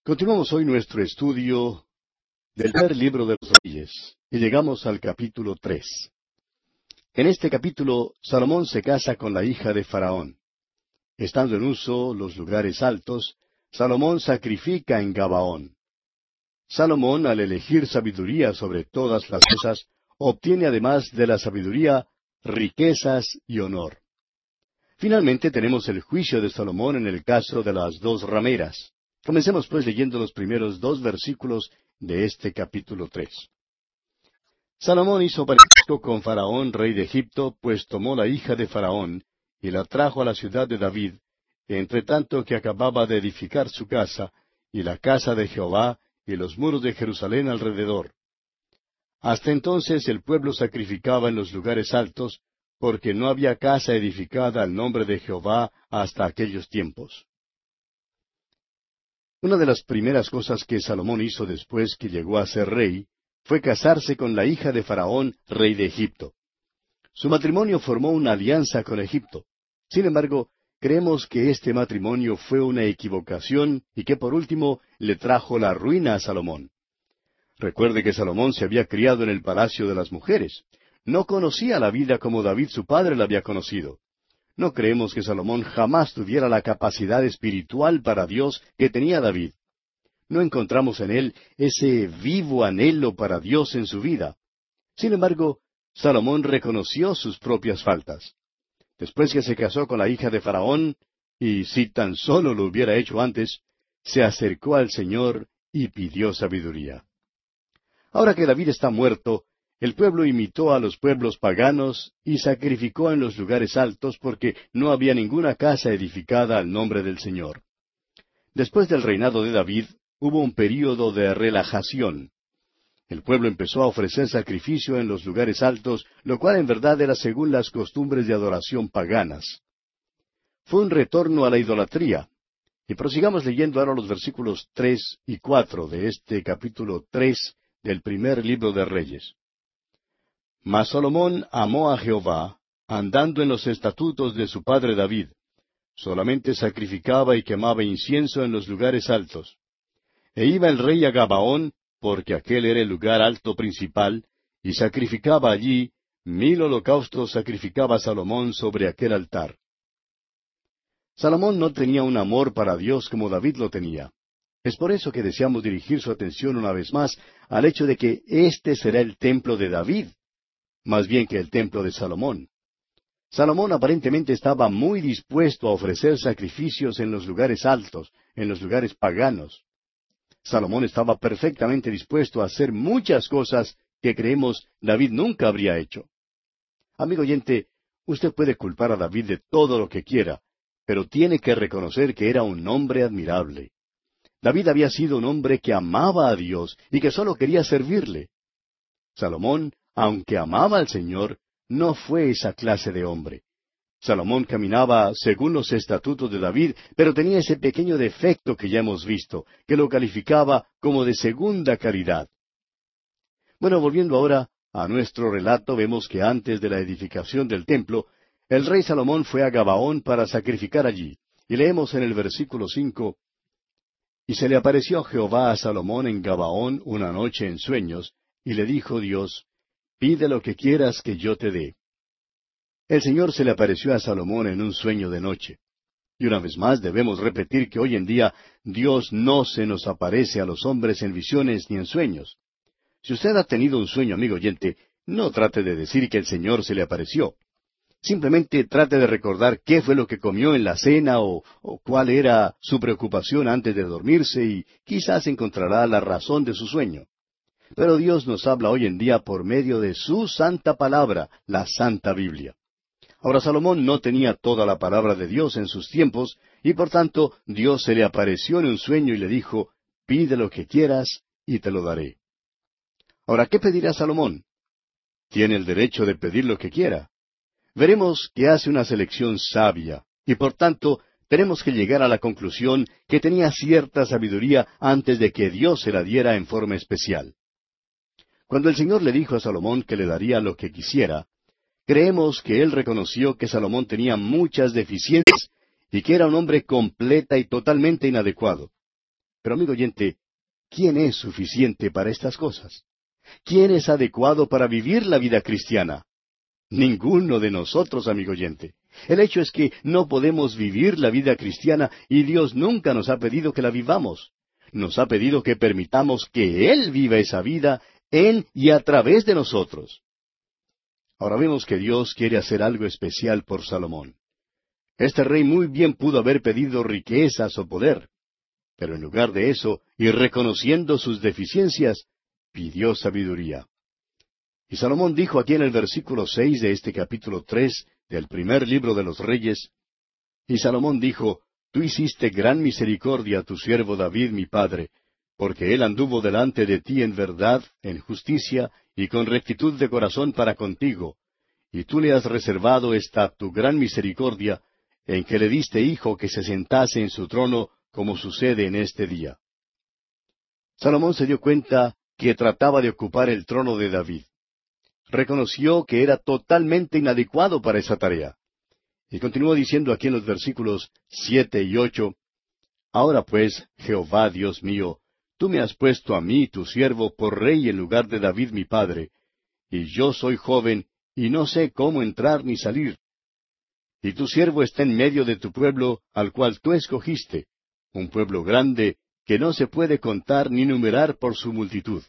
Continuamos hoy nuestro estudio del primer libro de los Reyes, y llegamos al capítulo 3. En este capítulo, Salomón se casa con la hija de Faraón. Estando en uso los lugares altos, Salomón sacrifica en Gabaón. Salomón, al elegir sabiduría sobre todas las cosas, obtiene además de la sabiduría riquezas y honor. Finalmente tenemos el juicio de Salomón en el caso de las dos rameras. Comencemos pues leyendo los primeros 2 versículos de este capítulo 3. Salomón hizo parentesco con Faraón, rey de Egipto, pues tomó la hija de Faraón y la trajo a la ciudad de David, entre tanto que acababa de edificar su casa, y la casa de Jehová, y los muros de Jerusalén alrededor. Hasta entonces el pueblo sacrificaba en los lugares altos, porque no había casa edificada al nombre de Jehová hasta aquellos tiempos. Una de las primeras cosas que Salomón hizo después que llegó a ser rey fue casarse con la hija de Faraón, rey de Egipto. Su matrimonio formó una alianza con Egipto. Sin embargo, creemos que este matrimonio fue una equivocación y que por último le trajo la ruina a Salomón. Recuerde que Salomón se había criado en el palacio de las mujeres. No conocía la vida como David su padre la había conocido. No creemos que Salomón jamás tuviera la capacidad espiritual para Dios que tenía David. No encontramos en él ese vivo anhelo para Dios en su vida. Sin embargo, Salomón reconoció sus propias faltas. Después que se casó con la hija de Faraón, y si tan solo lo hubiera hecho antes, se acercó al Señor y pidió sabiduría. Ahora que David está muerto, el pueblo imitó a los pueblos paganos y sacrificó en los lugares altos porque no había ninguna casa edificada al nombre del Señor. Después del reinado de David, hubo un período de relajación. El pueblo empezó a ofrecer sacrificio en los lugares altos, lo cual en verdad era según las costumbres de adoración paganas. Fue un retorno a la idolatría. Y prosigamos leyendo ahora los versículos 3 y 4 de este capítulo 3 del primer libro de Reyes. Mas Salomón amó a Jehová, andando en los estatutos de su padre David. Solamente sacrificaba y quemaba incienso en los lugares altos. E iba el rey a Gabaón, porque aquel era el lugar alto principal, y sacrificaba allí, 1000 holocaustos sacrificaba Salomón sobre aquel altar. Salomón no tenía un amor para Dios como David lo tenía. Es por eso que deseamos dirigir su atención una vez más al hecho de que este será el templo de David, más bien que el templo de Salomón. Salomón aparentemente estaba muy dispuesto a ofrecer sacrificios en los lugares altos, en los lugares paganos. Salomón estaba perfectamente dispuesto a hacer muchas cosas que creemos David nunca habría hecho. Amigo oyente, usted puede culpar a David de todo lo que quiera, pero tiene que reconocer que era un hombre admirable. David había sido un hombre que amaba a Dios y que solo quería servirle. Salomón, aunque amaba al Señor, no fue esa clase de hombre. Salomón caminaba según los estatutos de David, pero tenía ese pequeño defecto que ya hemos visto, que lo calificaba como de segunda calidad. Bueno, volviendo ahora a nuestro relato, vemos que antes de la edificación del templo, el rey Salomón fue a Gabaón para sacrificar allí. Y leemos en el versículo 5, Y se le apareció Jehová a Salomón en Gabaón una noche en sueños, y le dijo Dios, Pide lo que quieras que yo te dé. El Señor se le apareció a Salomón en un sueño de noche. Y una vez más debemos repetir que hoy en día Dios no se nos aparece a los hombres en visiones ni en sueños. Si usted ha tenido un sueño, amigo oyente, no trate de decir que el Señor se le apareció. Simplemente trate de recordar qué fue lo que comió en la cena o cuál era su preocupación antes de dormirse y quizás encontrará la razón de su sueño. Pero Dios nos habla hoy en día por medio de su santa palabra, la Santa Biblia. Ahora Salomón no tenía toda la palabra de Dios en sus tiempos, y por tanto Dios se le apareció en un sueño y le dijo, Pide lo que quieras y te lo daré. Ahora, ¿qué pedirá Salomón? Tiene el derecho de pedir lo que quiera. Veremos que hace una selección sabia, y por tanto tenemos que llegar a la conclusión que tenía cierta sabiduría antes de que Dios se la diera en forma especial. Cuando el Señor le dijo a Salomón que le daría lo que quisiera, creemos que él reconoció que Salomón tenía muchas deficiencias y que era un hombre completa y totalmente inadecuado. Pero amigo oyente, ¿quién es suficiente para estas cosas? ¿Quién es adecuado para vivir la vida cristiana? Ninguno de nosotros, amigo oyente. El hecho es que no podemos vivir la vida cristiana y Dios nunca nos ha pedido que la vivamos. Nos ha pedido que permitamos que Él viva esa vida en y a través de nosotros. Ahora vemos que Dios quiere hacer algo especial por Salomón. Este rey muy bien pudo haber pedido riquezas o poder, pero en lugar de eso, y reconociendo sus deficiencias, pidió sabiduría. Y Salomón dijo aquí en el versículo 6 de este capítulo 3 del primer libro de los Reyes, y Salomón dijo, Tú hiciste gran misericordia a tu siervo David mi padre, porque él anduvo delante de ti en verdad, en justicia y con rectitud de corazón para contigo, y tú le has reservado esta tu gran misericordia, en que le diste hijo que se sentase en su trono, como sucede en este día. Salomón se dio cuenta que trataba de ocupar el trono de David. Reconoció que era totalmente inadecuado para esa tarea. Y continuó diciendo aquí en los versículos 7 y 8, Ahora pues, Jehová Dios mío, tú me has puesto a mí, tu siervo, por rey en lugar de David mi padre, y yo soy joven, y no sé cómo entrar ni salir. Y tu siervo está en medio de tu pueblo, al cual tú escogiste, un pueblo grande, que no se puede contar ni numerar por su multitud.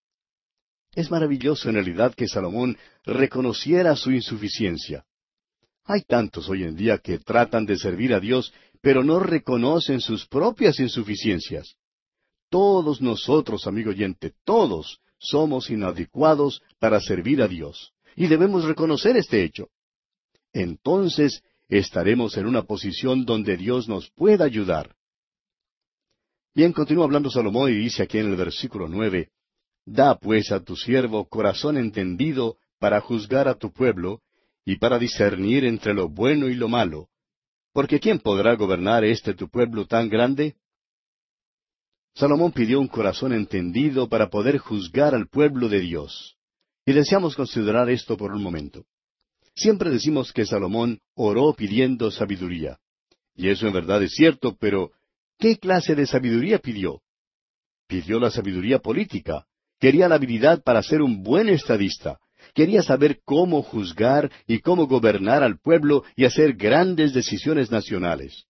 Es maravilloso en realidad que Salomón reconociera su insuficiencia. Hay tantos hoy en día que tratan de servir a Dios, pero no reconocen sus propias insuficiencias. Todos nosotros, amigo oyente, todos somos inadecuados para servir a Dios, y debemos reconocer este hecho. Entonces estaremos en una posición donde Dios nos pueda ayudar. Bien, continúa hablando Salomón y dice aquí en el versículo 9, Da pues a tu siervo corazón entendido para juzgar a tu pueblo, y para discernir entre lo bueno y lo malo, porque ¿quién podrá gobernar tu pueblo tan grande? Salomón pidió un corazón entendido para poder juzgar al pueblo de Dios. Y deseamos considerar esto por un momento. Siempre decimos que Salomón oró pidiendo sabiduría. Y eso en verdad es cierto, pero ¿qué clase de sabiduría pidió? Pidió la sabiduría política. Quería la habilidad para ser un buen estadista. Quería saber cómo juzgar y cómo gobernar al pueblo y hacer grandes decisiones nacionales.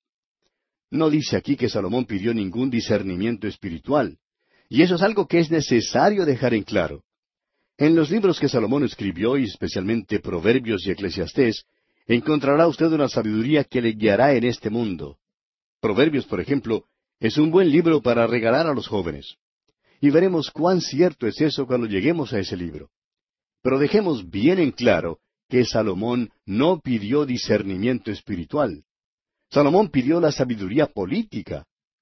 No dice aquí que Salomón pidió ningún discernimiento espiritual. Y eso es algo que es necesario dejar en claro. En los libros que Salomón escribió, y especialmente Proverbios y Eclesiastés, encontrará usted una sabiduría que le guiará en este mundo. Proverbios, por ejemplo, es un buen libro para regalar a los jóvenes. Y veremos cuán cierto es eso cuando lleguemos a ese libro. Pero dejemos bien en claro que Salomón no pidió discernimiento espiritual. Salomón pidió la sabiduría política.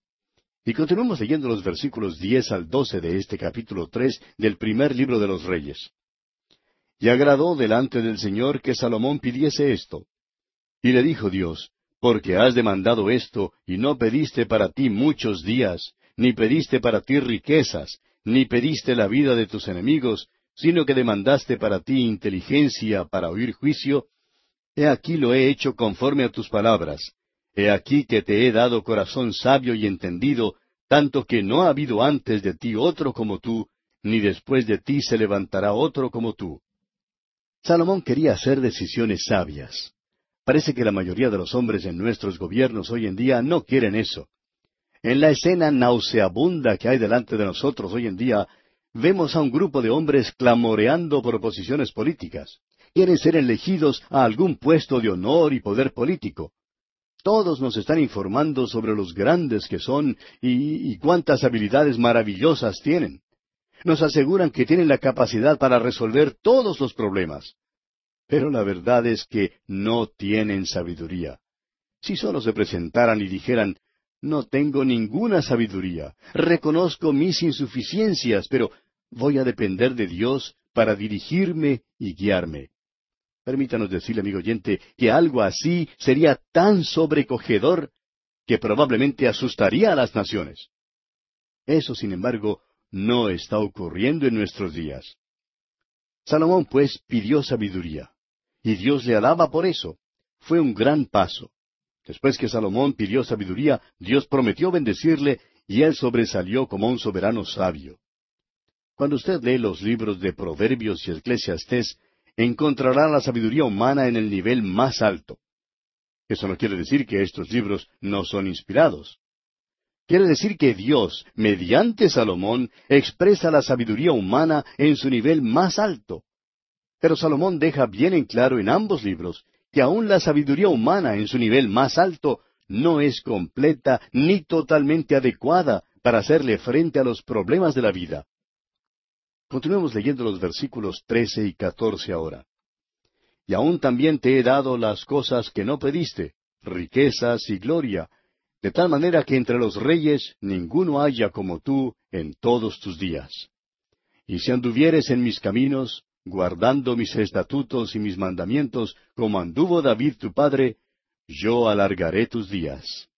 Y continuamos leyendo los versículos 10 al 12 de este capítulo 3 del primer libro de los Reyes. Y agradó delante del Señor que Salomón pidiese esto. Y le dijo Dios, porque has demandado esto, y no pediste para ti muchos días, ni pediste para ti riquezas, ni pediste la vida de tus enemigos, sino que demandaste para ti inteligencia para oír juicio, he aquí lo he hecho conforme a tus palabras. He aquí que te he dado corazón sabio y entendido, tanto que no ha habido antes de ti otro como tú, ni después de ti se levantará otro como tú. Salomón quería hacer decisiones sabias. Parece que la mayoría de los hombres en nuestros gobiernos hoy en día no quieren eso. En la escena nauseabunda que hay delante de nosotros hoy en día, vemos a un grupo de hombres clamoreando por posiciones políticas. Quieren ser elegidos a algún puesto de honor y poder político. Todos nos están informando sobre los grandes que son y cuántas habilidades maravillosas tienen. Nos aseguran que tienen la capacidad para resolver todos los problemas. Pero la verdad es que no tienen sabiduría. Si solo se presentaran y dijeran, no tengo ninguna sabiduría, reconozco mis insuficiencias, pero voy a depender de Dios para dirigirme y guiarme. Permítanos decirle, amigo oyente, que algo así sería tan sobrecogedor que probablemente asustaría a las naciones. Eso, sin embargo, no está ocurriendo en nuestros días. Salomón, pues, pidió sabiduría, y Dios le alaba por eso. Fue un gran paso. Después que Salomón pidió sabiduría, Dios prometió bendecirle y él sobresalió como un soberano sabio. Cuando usted lee los libros de Proverbios y Eclesiastés, encontrará la sabiduría humana en el nivel más alto. Eso no quiere decir que estos libros no son inspirados. Quiere decir que Dios, mediante Salomón, expresa la sabiduría humana en su nivel más alto. Pero Salomón deja bien en claro en ambos libros que aun la sabiduría humana en su nivel más alto no es completa ni totalmente adecuada para hacerle frente a los problemas de la vida. Continuemos leyendo los versículos 13 y 14 ahora. Y aún también te he dado las cosas que no pediste, riquezas y gloria, de tal manera que entre los reyes ninguno haya como tú en todos tus días. Y si anduvieres en mis caminos, guardando mis estatutos y mis mandamientos, como anduvo David tu padre, yo alargaré tus días.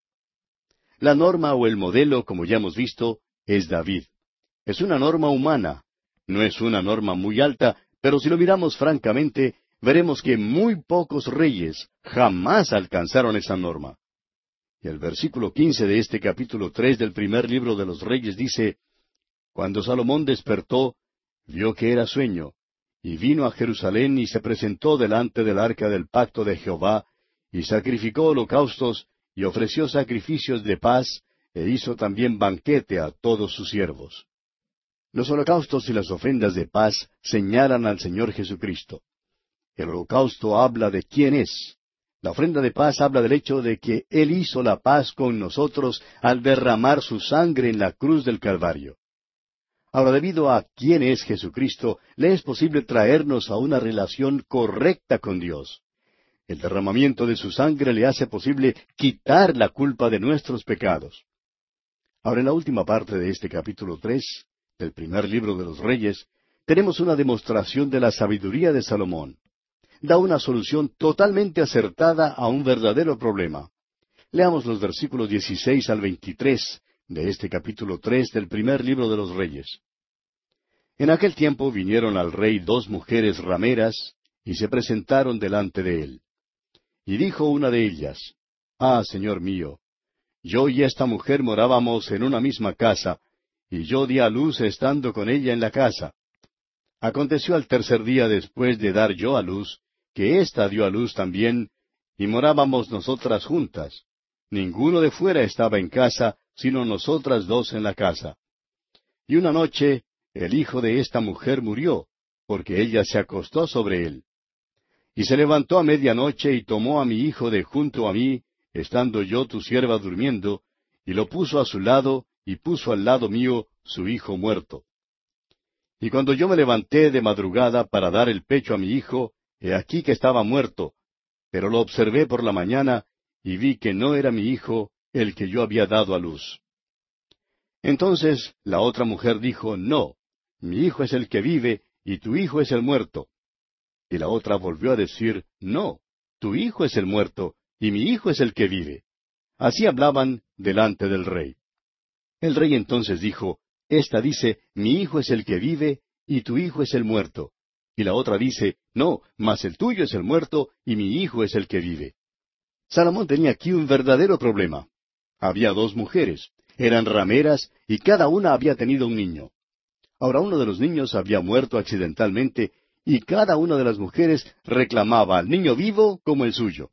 La norma o el modelo, como ya hemos visto, es David. Es una norma humana. No es una norma muy alta, pero si lo miramos francamente, veremos que muy pocos reyes jamás alcanzaron esa norma. Y el versículo 15 de este capítulo 3 del primer libro de los Reyes dice, Cuando Salomón despertó, vio que era sueño, y vino a Jerusalén y se presentó delante del arca del pacto de Jehová, y sacrificó holocaustos, y ofreció sacrificios de paz, e hizo también banquete a todos sus siervos. Los holocaustos y las ofrendas de paz señalan al Señor Jesucristo. El holocausto habla de quién es. La ofrenda de paz habla del hecho de que Él hizo la paz con nosotros al derramar su sangre en la cruz del Calvario. Ahora, debido a quién es Jesucristo, le es posible traernos a una relación correcta con Dios. El derramamiento de su sangre le hace posible quitar la culpa de nuestros pecados. Ahora, en la última parte de este capítulo 3, del primer libro de los Reyes, tenemos una demostración de la sabiduría de Salomón. Da una solución totalmente acertada a un verdadero problema. Leamos los versículos 16 al 23 de este capítulo 3 del primer libro de los Reyes. En aquel tiempo vinieron al rey dos mujeres rameras, y se presentaron delante de él. Y dijo una de ellas, Ah, señor mío, yo y esta mujer morábamos en una misma casa, y yo di a luz estando con ella en la casa. Aconteció al tercer día después de dar yo a luz, que ésta dio a luz también, y morábamos nosotras juntas. Ninguno de fuera estaba en casa, sino nosotras dos en la casa. Y una noche el hijo de esta mujer murió, porque ella se acostó sobre él. Y se levantó a medianoche y tomó a mi hijo de junto a mí, estando yo tu sierva durmiendo, y lo puso a su lado, y puso al lado mío su hijo muerto. Y cuando yo me levanté de madrugada para dar el pecho a mi hijo, he aquí que estaba muerto, pero lo observé por la mañana, y vi que no era mi hijo el que yo había dado a luz. Entonces la otra mujer dijo, No, mi hijo es el que vive, y tu hijo es el muerto. Y la otra volvió a decir, No, tu hijo es el muerto, y mi hijo es el que vive. Así hablaban delante del rey. El rey entonces dijo, Esta dice, Mi hijo es el que vive, y tu hijo es el muerto. Y la otra dice, No, mas el tuyo es el muerto, y mi hijo es el que vive. Salomón tenía aquí un verdadero problema. Había dos mujeres, eran rameras, y cada una había tenido un niño. Ahora uno de los niños había muerto accidentalmente, y cada una de las mujeres reclamaba al niño vivo como el suyo.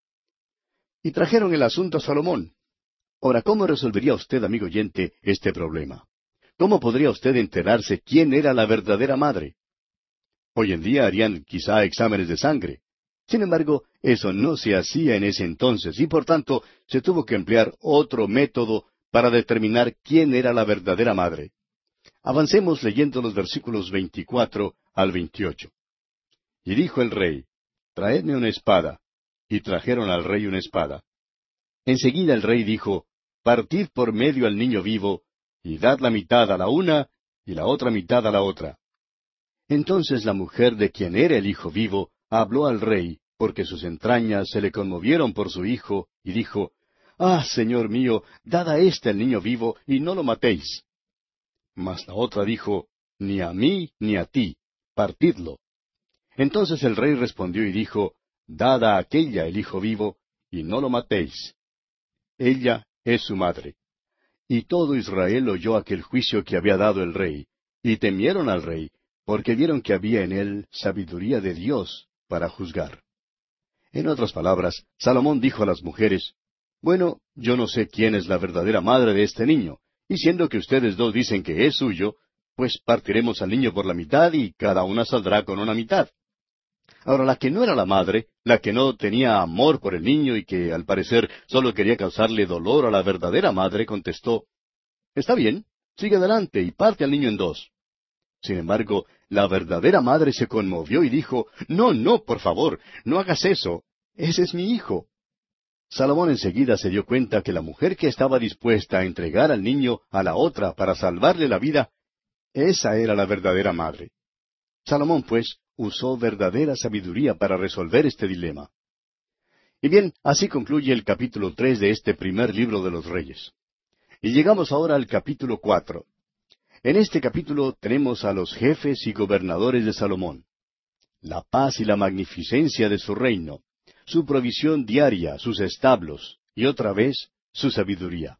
Y trajeron el asunto a Salomón. Ahora, ¿cómo resolvería usted, amigo oyente, este problema? ¿Cómo podría usted enterarse quién era la verdadera madre? Hoy en día harían quizá exámenes de sangre. Sin embargo, eso no se hacía en ese entonces, y por tanto se tuvo que emplear otro método para determinar quién era la verdadera madre. Avancemos leyendo los versículos 24 al 28. Y dijo el rey, Traedme una espada. Y trajeron al rey una espada. Enseguida el rey dijo, Partid por medio al niño vivo, y dad la mitad a la una, y la otra mitad a la otra. Entonces la mujer de quien era el hijo vivo habló al rey, porque sus entrañas se le conmovieron por su hijo, y dijo, Ah, señor mío, dad a éste el niño vivo, y no lo matéis. Mas la otra dijo, Ni a mí ni a ti, partidlo. Entonces el rey respondió y dijo, Dad a aquella el hijo vivo, y no lo matéis. Ella es su madre. Y todo Israel oyó aquel juicio que había dado el rey, y temieron al rey, porque vieron que había en él sabiduría de Dios para juzgar. En otras palabras, Salomón dijo a las mujeres, bueno, yo no sé quién es la verdadera madre de este niño, y siendo que ustedes dos dicen que es suyo, pues partiremos al niño por la mitad y cada una saldrá con una mitad. Ahora, la que no era la madre, la que no tenía amor por el niño y que, al parecer, solo quería causarle dolor a la verdadera madre, contestó, está bien, sigue adelante y parte al niño en dos. Sin embargo, la verdadera madre se conmovió y dijo, no, no, por favor, no hagas eso. Ese es mi hijo. Salomón enseguida se dio cuenta que la mujer que estaba dispuesta a entregar al niño a la otra para salvarle la vida, esa era la verdadera madre. Salomón, pues, usó verdadera sabiduría para resolver este dilema. Y bien, así concluye el capítulo 3 de este primer libro de los Reyes. Y llegamos ahora al capítulo 4. En este capítulo tenemos a los jefes y gobernadores de Salomón, la paz y la magnificencia de su reino, su provisión diaria, sus establos, y otra vez, su sabiduría.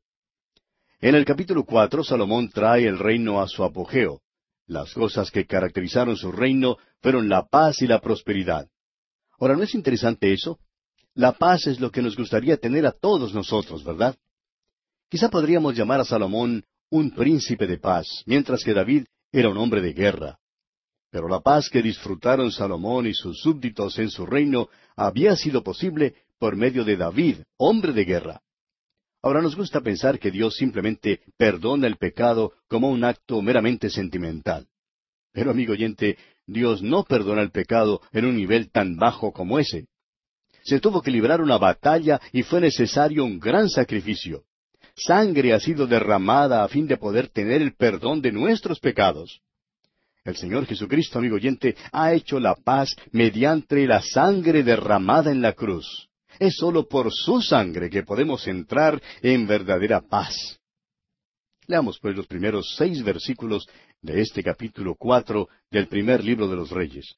En el capítulo 4, Salomón trae el reino a su apogeo. Las cosas que caracterizaron su reino fueron la paz y la prosperidad. Ahora, ¿no es interesante eso? La paz es lo que nos gustaría tener a todos nosotros, ¿verdad? Quizá podríamos llamar a Salomón un príncipe de paz, mientras que David era un hombre de guerra. Pero la paz que disfrutaron Salomón y sus súbditos en su reino había sido posible por medio de David, hombre de guerra. Ahora nos gusta pensar que Dios simplemente perdona el pecado como un acto meramente sentimental. Pero, amigo oyente, Dios no perdona el pecado en un nivel tan bajo como ese. Se tuvo que librar una batalla y fue necesario un gran sacrificio. Sangre ha sido derramada a fin de poder tener el perdón de nuestros pecados. El Señor Jesucristo, amigo oyente, ha hecho la paz mediante la sangre derramada en la cruz. Es sólo por su sangre que podemos entrar en verdadera paz. Leamos pues los primeros 6 versículos de este capítulo 4 del primer libro de los Reyes.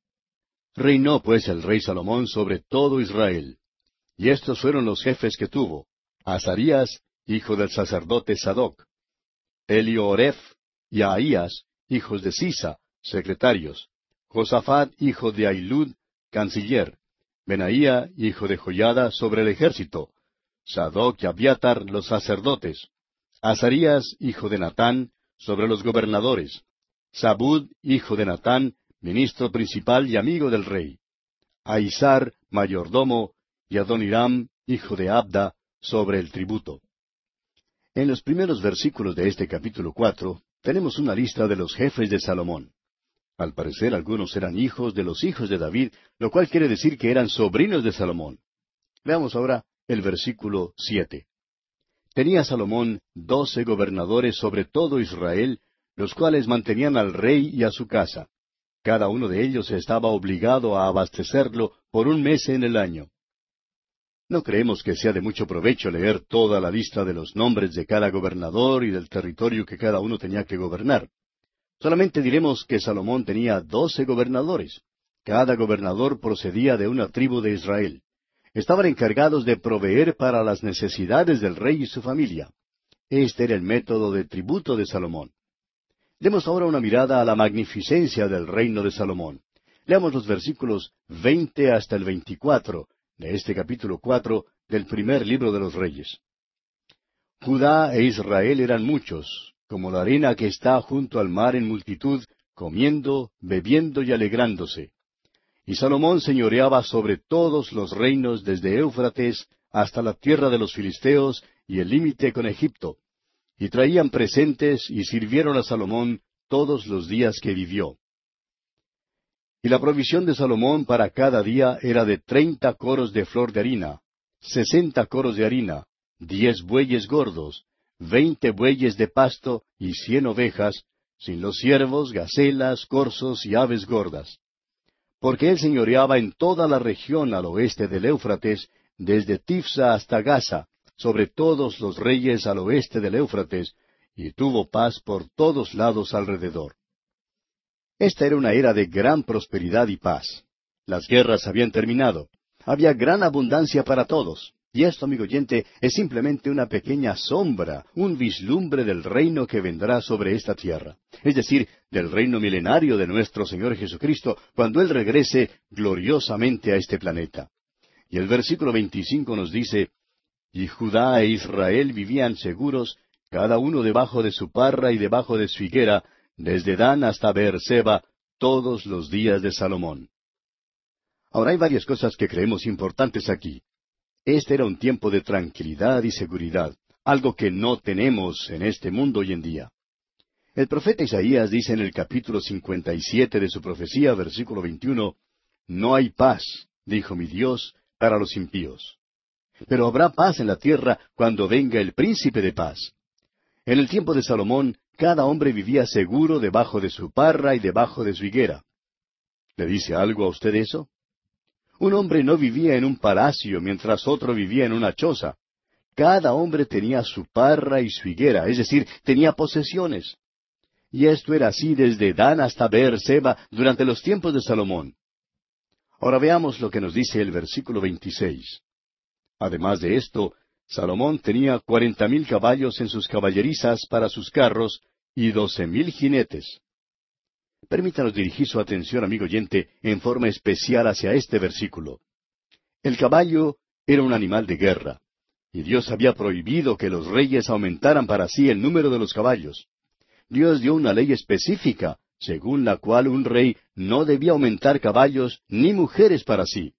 Reinó pues el rey Salomón sobre todo Israel. Y estos fueron los jefes que tuvo: Azarías, hijo del sacerdote Sadoc; Elioref y Ahías, hijos de Sisa, secretarios; Josafat, hijo de Ahilud, canciller; Benaía, hijo de Joiada, sobre el ejército; Sadoc y Abiatar, los sacerdotes; Azarías, hijo de Natán, sobre los gobernadores; Zabud, hijo de Natán, ministro principal y amigo del rey; Aizar, mayordomo, y Adoniram, hijo de Abda, sobre el tributo. En los primeros versículos de este capítulo 4 tenemos una lista de los jefes de Salomón. Al parecer algunos eran hijos de los hijos de David, lo cual quiere decir que eran sobrinos de Salomón. Veamos ahora el versículo 7. Tenía Salomón 12 gobernadores sobre todo Israel, los cuales mantenían al rey y a su casa. Cada uno de ellos estaba obligado a abastecerlo por un mes en el año. No creemos que sea de mucho provecho leer toda la lista de los nombres de cada gobernador y del territorio que cada uno tenía que gobernar. Solamente diremos que Salomón tenía 12 gobernadores. Cada gobernador procedía de una tribu de Israel. Estaban encargados de proveer para las necesidades del rey y su familia. Este era el método de tributo de Salomón. Demos ahora una mirada a la magnificencia del reino de Salomón. Leamos los versículos 20 hasta el 24 de este capítulo 4 del primer libro de los Reyes. Judá e Israel eran muchos, como la arena que está junto al mar en multitud, comiendo, bebiendo y alegrándose. Y Salomón señoreaba sobre todos los reinos desde Éufrates hasta la tierra de los filisteos y el límite con Egipto. Y traían presentes y sirvieron a Salomón todos los días que vivió. Y la provisión de Salomón para cada día era de 30 coros de flor de harina, 60 coros de harina, 10 bueyes gordos, 20 bueyes de pasto y 100 ovejas, sin los ciervos, gacelas, corzos y aves gordas. Porque él señoreaba en toda la región al oeste del Éufrates, desde Tifsa hasta Gaza, sobre todos los reyes al oeste del Éufrates, y tuvo paz por todos lados alrededor. Esta era una era de gran prosperidad y paz. Las guerras habían terminado. Había gran abundancia para todos. Y esto, amigo oyente, es simplemente una pequeña sombra, un vislumbre del reino que vendrá sobre esta tierra. Es decir, del reino milenario de nuestro Señor Jesucristo, cuando Él regrese gloriosamente a este planeta. Y el versículo 25 nos dice, y Judá e Israel vivían seguros, cada uno debajo de su parra y debajo de su higuera, desde Dan hasta Beerseba, todos los días de Salomón. Ahora hay varias cosas que creemos importantes aquí. Este era un tiempo de tranquilidad y seguridad, algo que no tenemos en este mundo hoy en día. El profeta Isaías dice en el capítulo 57 de su profecía, versículo 21, no hay paz, dijo mi Dios, para los impíos. Pero habrá paz en la tierra cuando venga el príncipe de paz. En el tiempo de Salomón, cada hombre vivía seguro debajo de su parra y debajo de su higuera. ¿Le dice algo a usted eso? Un hombre no vivía en un palacio mientras otro vivía en una choza. Cada hombre tenía su parra y su higuera, es decir, tenía posesiones. Y esto era así desde Dan hasta Beerseba durante los tiempos de Salomón. Ahora veamos lo que nos dice el versículo 26. Además de esto, Salomón tenía 40,000 caballos en sus caballerizas para sus carros y 12,000 jinetes. Permítanos dirigir su atención, amigo oyente, en forma especial hacia este versículo. El caballo era un animal de guerra, y Dios había prohibido que los reyes aumentaran para sí el número de los caballos. Dios dio una ley específica, según la cual un rey no debía aumentar caballos ni mujeres para sí.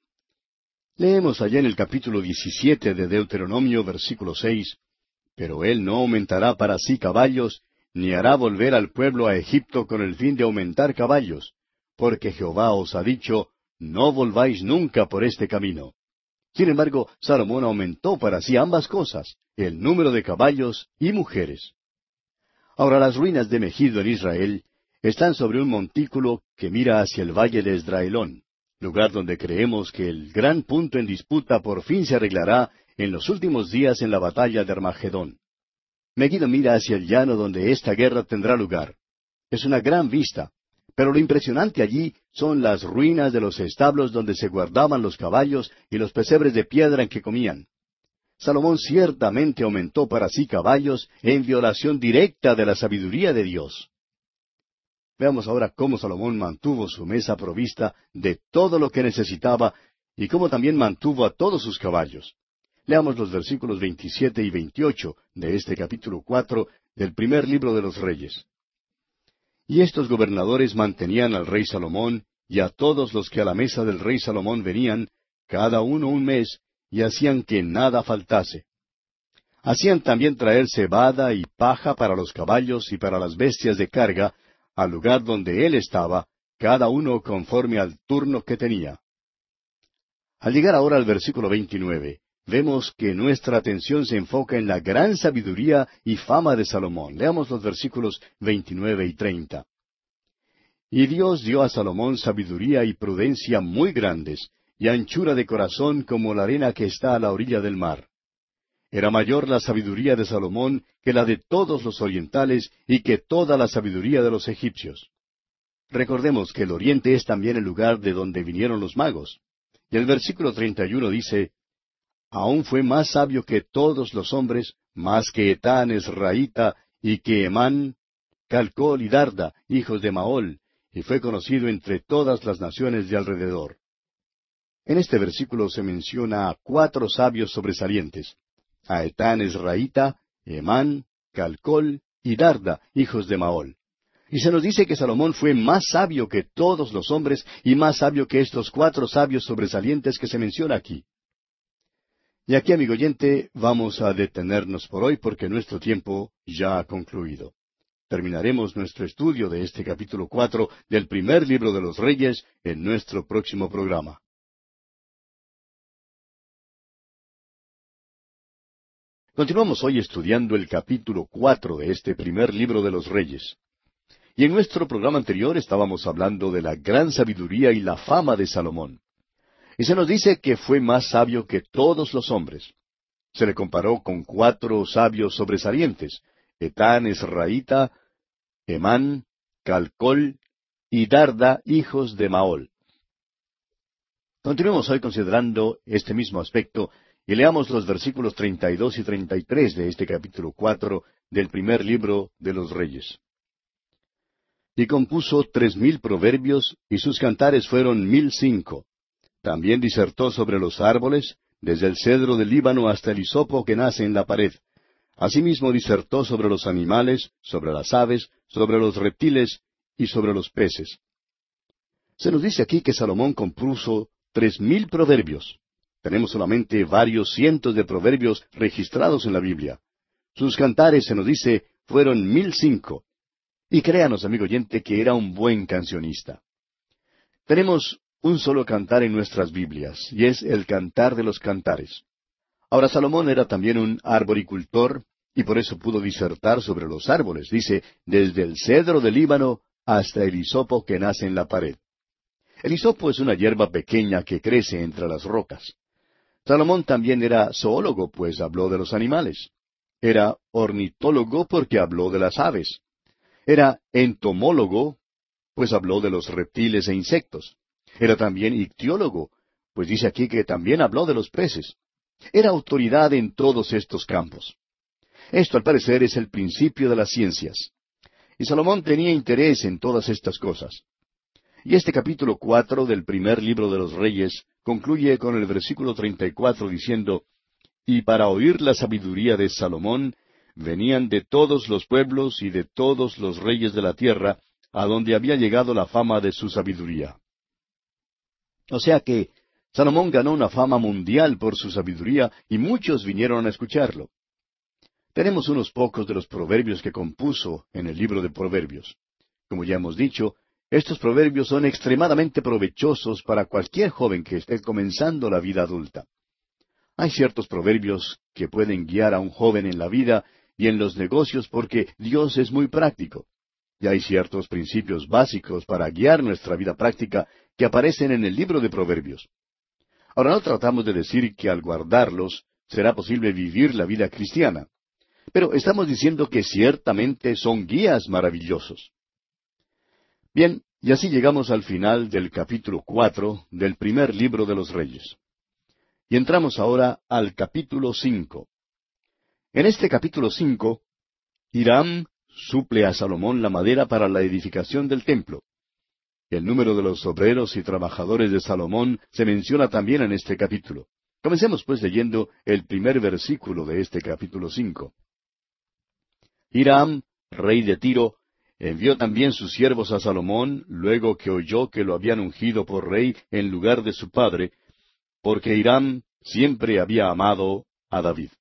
Leemos allá en el capítulo 17 de Deuteronomio, versículo 6, pero él no aumentará para sí caballos, ni hará volver al pueblo a Egipto con el fin de aumentar caballos, porque Jehová os ha dicho, no volváis nunca por este camino. Sin embargo, Salomón aumentó para sí ambas cosas, el número de caballos y mujeres. Ahora las ruinas de Megido en Israel están sobre un montículo que mira hacia el valle de Esdraelón, lugar donde creemos que el gran punto en disputa por fin se arreglará en los últimos días en la batalla de Armagedón. Megido mira hacia el llano donde esta guerra tendrá lugar. Es una gran vista, pero lo impresionante allí son las ruinas de los establos donde se guardaban los caballos y los pesebres de piedra en que comían. Salomón ciertamente aumentó para sí caballos en violación directa de la sabiduría de Dios. Veamos ahora cómo Salomón mantuvo su mesa provista de todo lo que necesitaba y cómo también mantuvo a todos sus caballos. Leamos los versículos 27 y 28 de este capítulo 4 del primer libro de los Reyes. Y estos gobernadores mantenían al rey Salomón y a todos los que a la mesa del rey Salomón venían, cada uno un mes, y hacían que nada faltase. Hacían también traer cebada y paja para los caballos y para las bestias de carga, al lugar donde él estaba, cada uno conforme al turno que tenía. Al llegar ahora al versículo 29, vemos que nuestra atención se enfoca en la gran sabiduría y fama de Salomón. Leamos los versículos 29 y 30. Y Dios dio a Salomón sabiduría y prudencia muy grandes, y anchura de corazón como la arena que está a la orilla del mar. Era mayor la sabiduría de Salomón que la de todos los orientales y que toda la sabiduría de los egipcios. Recordemos que el oriente es también el lugar de donde vinieron los magos. Y el versículo 31 dice, aún fue más sabio que todos los hombres, más que Etán Esraíta, y que Emán, Calcol y Darda, hijos de Mahol, y fue conocido entre todas las naciones de alrededor. En este versículo se menciona a 4 sabios sobresalientes, a Etán Esraíta, Emán, Calcol y Darda, hijos de Mahol. Y se nos dice que Salomón fue más sabio que todos los hombres y más sabio que estos 4 sabios sobresalientes que se menciona aquí. Y aquí, amigo oyente, vamos a detenernos por hoy porque nuestro tiempo ya ha concluido. Terminaremos nuestro estudio de este capítulo 4 del primer libro de los Reyes en nuestro próximo programa. Continuamos hoy estudiando el capítulo 4 de este primer libro de los Reyes. Y en nuestro programa anterior estábamos hablando de la gran sabiduría y la fama de Salomón. Y se nos dice que fue más sabio que todos los hombres. Se le comparó con 4 sabios sobresalientes, Etán Esraíta, Emán, Calcol y Darda, hijos de Mahol. Continuemos hoy considerando este mismo aspecto y leamos los versículos 32 y 33 de este capítulo 4 del primer libro de los Reyes. Y compuso 3,000 proverbios, y sus cantares fueron 1,005. También disertó sobre los árboles, desde el cedro del Líbano hasta el hisopo que nace en la pared. Asimismo disertó sobre los animales, sobre las aves, sobre los reptiles y sobre los peces. Se nos dice aquí que Salomón compuso 3,000 proverbios. Tenemos solamente varios cientos de proverbios registrados en la Biblia. Sus cantares, se nos dice, fueron 1,005. Y créanos, amigo oyente, que era un buen cancionista. Tenemos un solo cantar en nuestras Biblias, y es el Cantar de los Cantares. Ahora, Salomón era también un arboricultor, y por eso pudo disertar sobre los árboles. Dice, desde el cedro del Líbano hasta el hisopo que nace en la pared. El hisopo es una hierba pequeña que crece entre las rocas. Salomón también era zoólogo, pues habló de los animales. Era ornitólogo porque habló de las aves. Era entomólogo, pues habló de los reptiles e insectos. Era también ictiólogo, pues dice aquí que también habló de los peces. Era autoridad en todos estos campos. Esto, al parecer, es el principio de las ciencias. Y Salomón tenía interés en todas estas cosas. Y este capítulo 4 del primer libro de los Reyes concluye con el versículo 34 diciendo, Y para oír la sabiduría de Salomón, venían de todos los pueblos y de todos los reyes de la tierra, a donde había llegado la fama de su sabiduría. O sea que Salomón ganó una fama mundial por su sabiduría, y muchos vinieron a escucharlo. Tenemos unos pocos de los proverbios que compuso en el libro de Proverbios. Como ya hemos dicho, estos proverbios son extremadamente provechosos para cualquier joven que esté comenzando la vida adulta. Hay ciertos proverbios que pueden guiar a un joven en la vida y en los negocios porque Dios es muy práctico. Y hay ciertos principios básicos para guiar nuestra vida práctica que aparecen en el libro de Proverbios. Ahora, no tratamos de decir que al guardarlos será posible vivir la vida cristiana, pero estamos diciendo que ciertamente son guías maravillosos. Bien, y así llegamos al final del capítulo 4 del primer libro de los Reyes. Y entramos ahora al capítulo 5. En este capítulo 5, Hiram suple a Salomón la madera para la edificación del templo. El número de los obreros y trabajadores de Salomón se menciona también en este capítulo. Comencemos pues leyendo el primer versículo de este capítulo 5. Hiram, rey de Tiro, envió también sus siervos a Salomón, luego que oyó que lo habían ungido por rey en lugar de su padre, porque Hiram siempre había amado a David.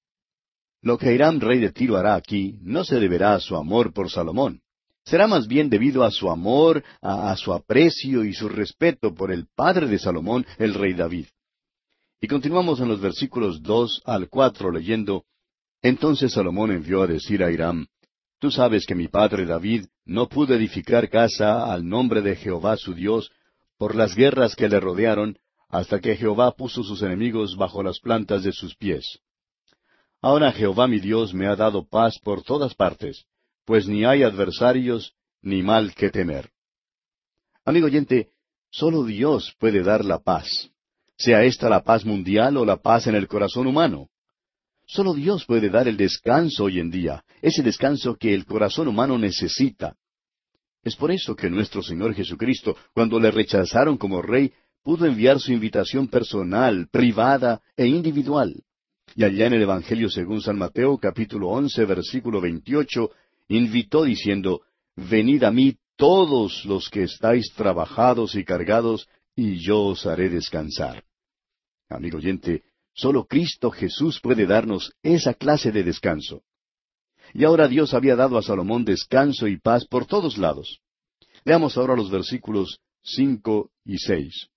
Lo que Hiram, rey de Tiro, hará aquí no se deberá a su amor por Salomón. Será más bien debido a su amor, a su aprecio y su respeto por el padre de Salomón, el rey David. Y continuamos en los versículos 2 al 4 leyendo, Entonces Salomón envió a decir a Hiram, Tú sabes que mi padre David no pudo edificar casa al nombre de Jehová su Dios por las guerras que le rodearon, hasta que Jehová puso sus enemigos bajo las plantas de sus pies. Ahora Jehová mi Dios me ha dado paz por todas partes, pues ni hay adversarios, ni mal que temer. Amigo oyente, solo Dios puede dar la paz, sea esta la paz mundial o la paz en el corazón humano. Solo Dios puede dar el descanso hoy en día, ese descanso que el corazón humano necesita. Es por eso que nuestro Señor Jesucristo, cuando le rechazaron como rey, pudo enviar su invitación personal, privada e individual. Y allá en el Evangelio según San Mateo, capítulo 11, versículo 28, invitó diciendo, Venid a mí todos los que estáis trabajados y cargados, y yo os haré descansar. Amigo oyente, solo Cristo Jesús puede darnos esa clase de descanso. Y ahora Dios había dado a Salomón descanso y paz por todos lados. Veamos ahora los versículos 5 y 6.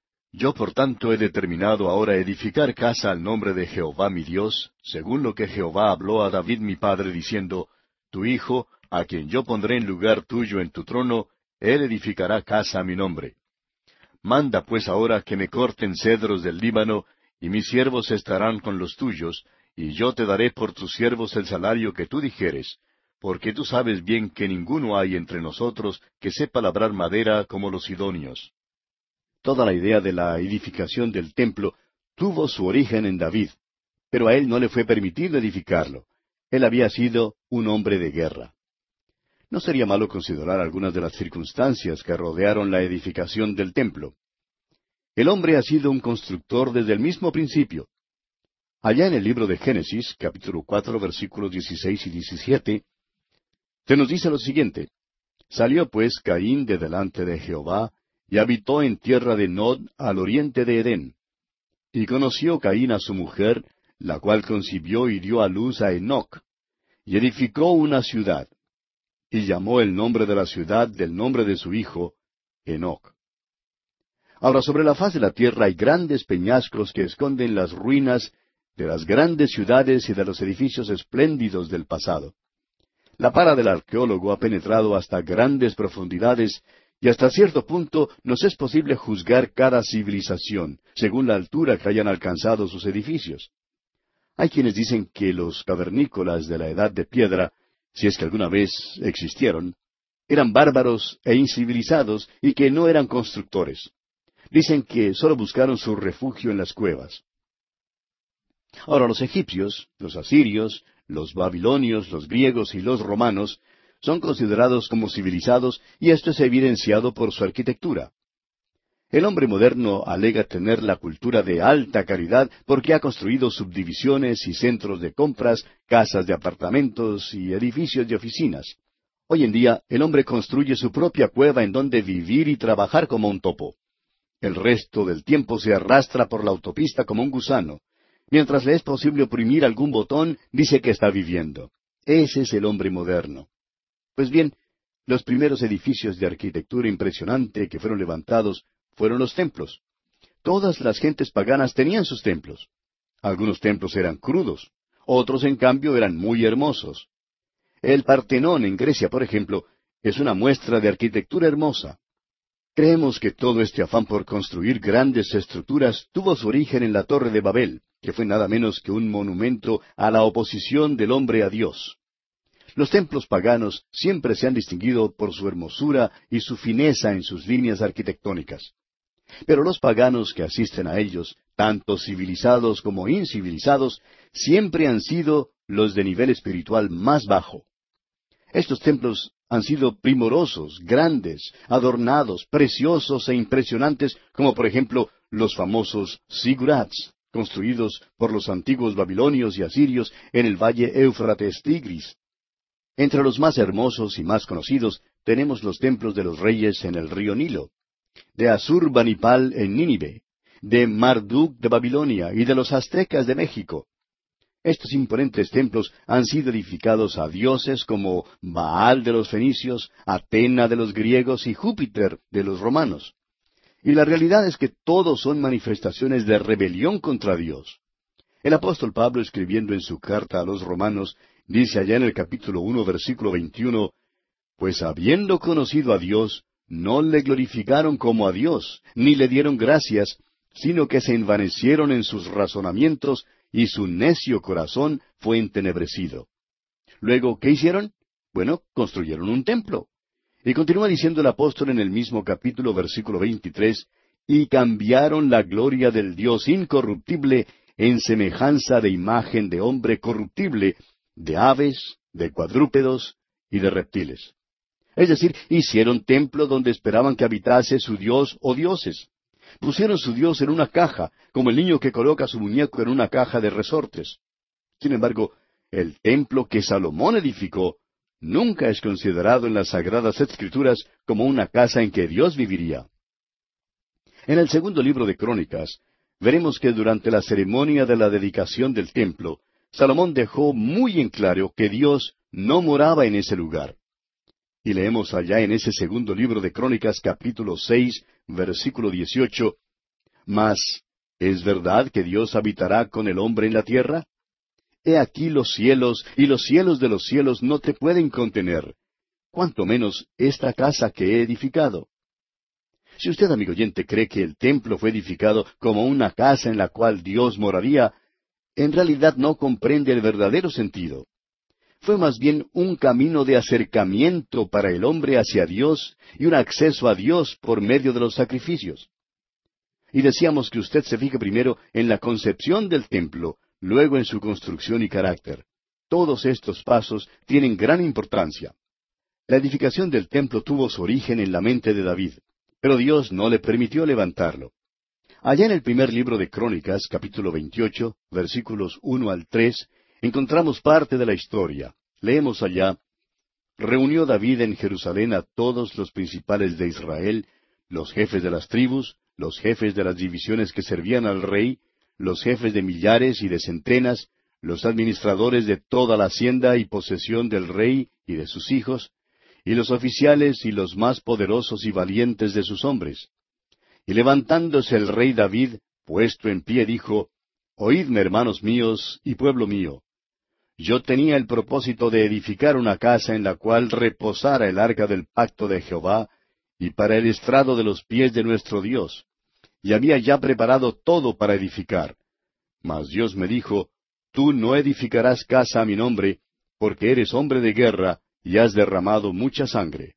Yo por tanto he determinado ahora edificar casa al nombre de Jehová mi Dios, según lo que Jehová habló a David mi padre, diciendo, Tu hijo, a quien yo pondré en lugar tuyo en tu trono, él edificará casa a mi nombre. Manda pues ahora que me corten cedros del Líbano, y mis siervos estarán con los tuyos, y yo te daré por tus siervos el salario que tú dijeres, porque tú sabes bien que ninguno hay entre nosotros que sepa labrar madera como los sidonios. Toda la idea de la edificación del templo tuvo su origen en David. pero a él no le fue permitido edificarlo. Él había sido un hombre de guerra. No sería malo considerar algunas de las circunstancias que rodearon la edificación del templo. El hombre ha sido un constructor desde el mismo principio. Allá en el libro de Génesis, capítulo 4, versículos 16 y 17, se nos dice lo siguiente: Salió pues Caín de delante de Jehová, y habitó en tierra de Nod, al oriente de Edén. Y conoció Caín a su mujer, la cual concibió y dio a luz a Enoc, y edificó una ciudad, y llamó el nombre de la ciudad del nombre de su hijo, Enoc. Ahora, sobre la faz de la tierra hay grandes peñascos que esconden las ruinas de las grandes ciudades y de los edificios espléndidos del pasado. La pala del arqueólogo ha penetrado hasta grandes profundidades, y hasta cierto punto nos es posible juzgar cada civilización, según la altura que hayan alcanzado sus edificios. Hay quienes dicen que los cavernícolas de la edad de piedra, si es que alguna vez existieron, eran bárbaros e incivilizados y que no eran constructores. Dicen que sólo buscaron su refugio en las cuevas. Ahora, los egipcios, los asirios, los babilonios, los griegos y los romanos son considerados como civilizados, y esto es evidenciado por su arquitectura. El hombre moderno alega tener la cultura de alta calidad porque ha construido subdivisiones y centros de compras, casas de apartamentos y edificios de oficinas. Hoy en día, el hombre construye su propia cueva en donde vivir y trabajar como un topo. El resto del tiempo se arrastra por la autopista como un gusano. Mientras le es posible oprimir algún botón, dice que está viviendo. Ese es el hombre moderno. Pues bien, los primeros edificios de arquitectura impresionante que fueron levantados fueron los templos. Todas las gentes paganas tenían sus templos. Algunos templos eran crudos, otros en cambio eran muy hermosos. El Partenón en Grecia, por ejemplo, es una muestra de arquitectura hermosa. Creemos que todo este afán por construir grandes estructuras tuvo su origen en la Torre de Babel, que fue nada menos que un monumento a la oposición del hombre a Dios. Los templos paganos siempre se han distinguido por su hermosura y su fineza en sus líneas arquitectónicas. Pero los paganos que asisten a ellos, tanto civilizados como incivilizados, siempre han sido los de nivel espiritual más bajo. Estos templos han sido primorosos, grandes, adornados, preciosos e impresionantes, como por ejemplo los famosos zigurats, construidos por los antiguos babilonios y asirios en el valle Éufrates-Tigris. Entre los más hermosos y más conocidos tenemos los templos de los reyes en el río Nilo, de Asurbanipal en Nínive, de Marduk de Babilonia y de los aztecas de México. Estos imponentes templos han sido edificados a dioses como Baal de los fenicios, Atena de los griegos y Júpiter de los romanos. Y la realidad es que todos son manifestaciones de rebelión contra Dios. El apóstol Pablo, escribiendo en su carta a los romanos, dice allá en el capítulo 1, versículo 21, «Pues habiendo conocido a Dios, no le glorificaron como a Dios, ni le dieron gracias, sino que se envanecieron en sus razonamientos, y su necio corazón fue entenebrecido». Luego, ¿qué hicieron? Bueno, construyeron un templo. Y continúa diciendo el apóstol en el mismo capítulo, versículo 23, «Y cambiaron la gloria del Dios incorruptible en semejanza de imagen de hombre corruptible, de aves, de cuadrúpedos y de reptiles». Es decir, hicieron templo donde esperaban que habitase su dios o dioses. Pusieron su dios en una caja, como el niño que coloca su muñeco en una caja de resortes. Sin embargo, el templo que Salomón edificó nunca es considerado en las Sagradas Escrituras como una casa en que Dios viviría. En el segundo libro de Crónicas, veremos que durante la ceremonia de la dedicación del templo, Salomón dejó muy en claro que Dios no moraba en ese lugar. Y leemos allá en ese segundo libro de Crónicas, capítulo 6, versículo 18, «Mas, ¿es verdad que Dios habitará con el hombre en la tierra? He aquí los cielos, y los cielos de los cielos no te pueden contener, cuanto menos esta casa que he edificado». Si usted, amigo oyente, cree que el templo fue edificado como una casa en la cual Dios moraría, en realidad no comprende el verdadero sentido. Fue más bien un camino de acercamiento para el hombre hacia Dios y un acceso a Dios por medio de los sacrificios. Y decíamos que usted se fije primero en la concepción del templo, luego en su construcción y carácter. Todos estos pasos tienen gran importancia. La edificación del templo tuvo su origen en la mente de David, pero Dios no le permitió levantarlo. Allá en el primer libro de Crónicas, capítulo 28, versículos 1 al 3, encontramos parte de la historia. Leemos allá: Reunió David en Jerusalén a todos los principales de Israel, los jefes de las tribus, los jefes de las divisiones que servían al rey, los jefes de millares y de centenas, los administradores de toda la hacienda y posesión del rey y de sus hijos, y los oficiales y los más poderosos y valientes de sus hombres. Y levantándose el rey David, puesto en pie, dijo: Oídme, hermanos míos y pueblo mío. Yo tenía el propósito de edificar una casa en la cual reposara el arca del pacto de Jehová, y para el estrado de los pies de nuestro Dios. Y había ya preparado todo para edificar. Mas Dios me dijo: Tú no edificarás casa a mi nombre, porque eres hombre de guerra, y has derramado mucha sangre.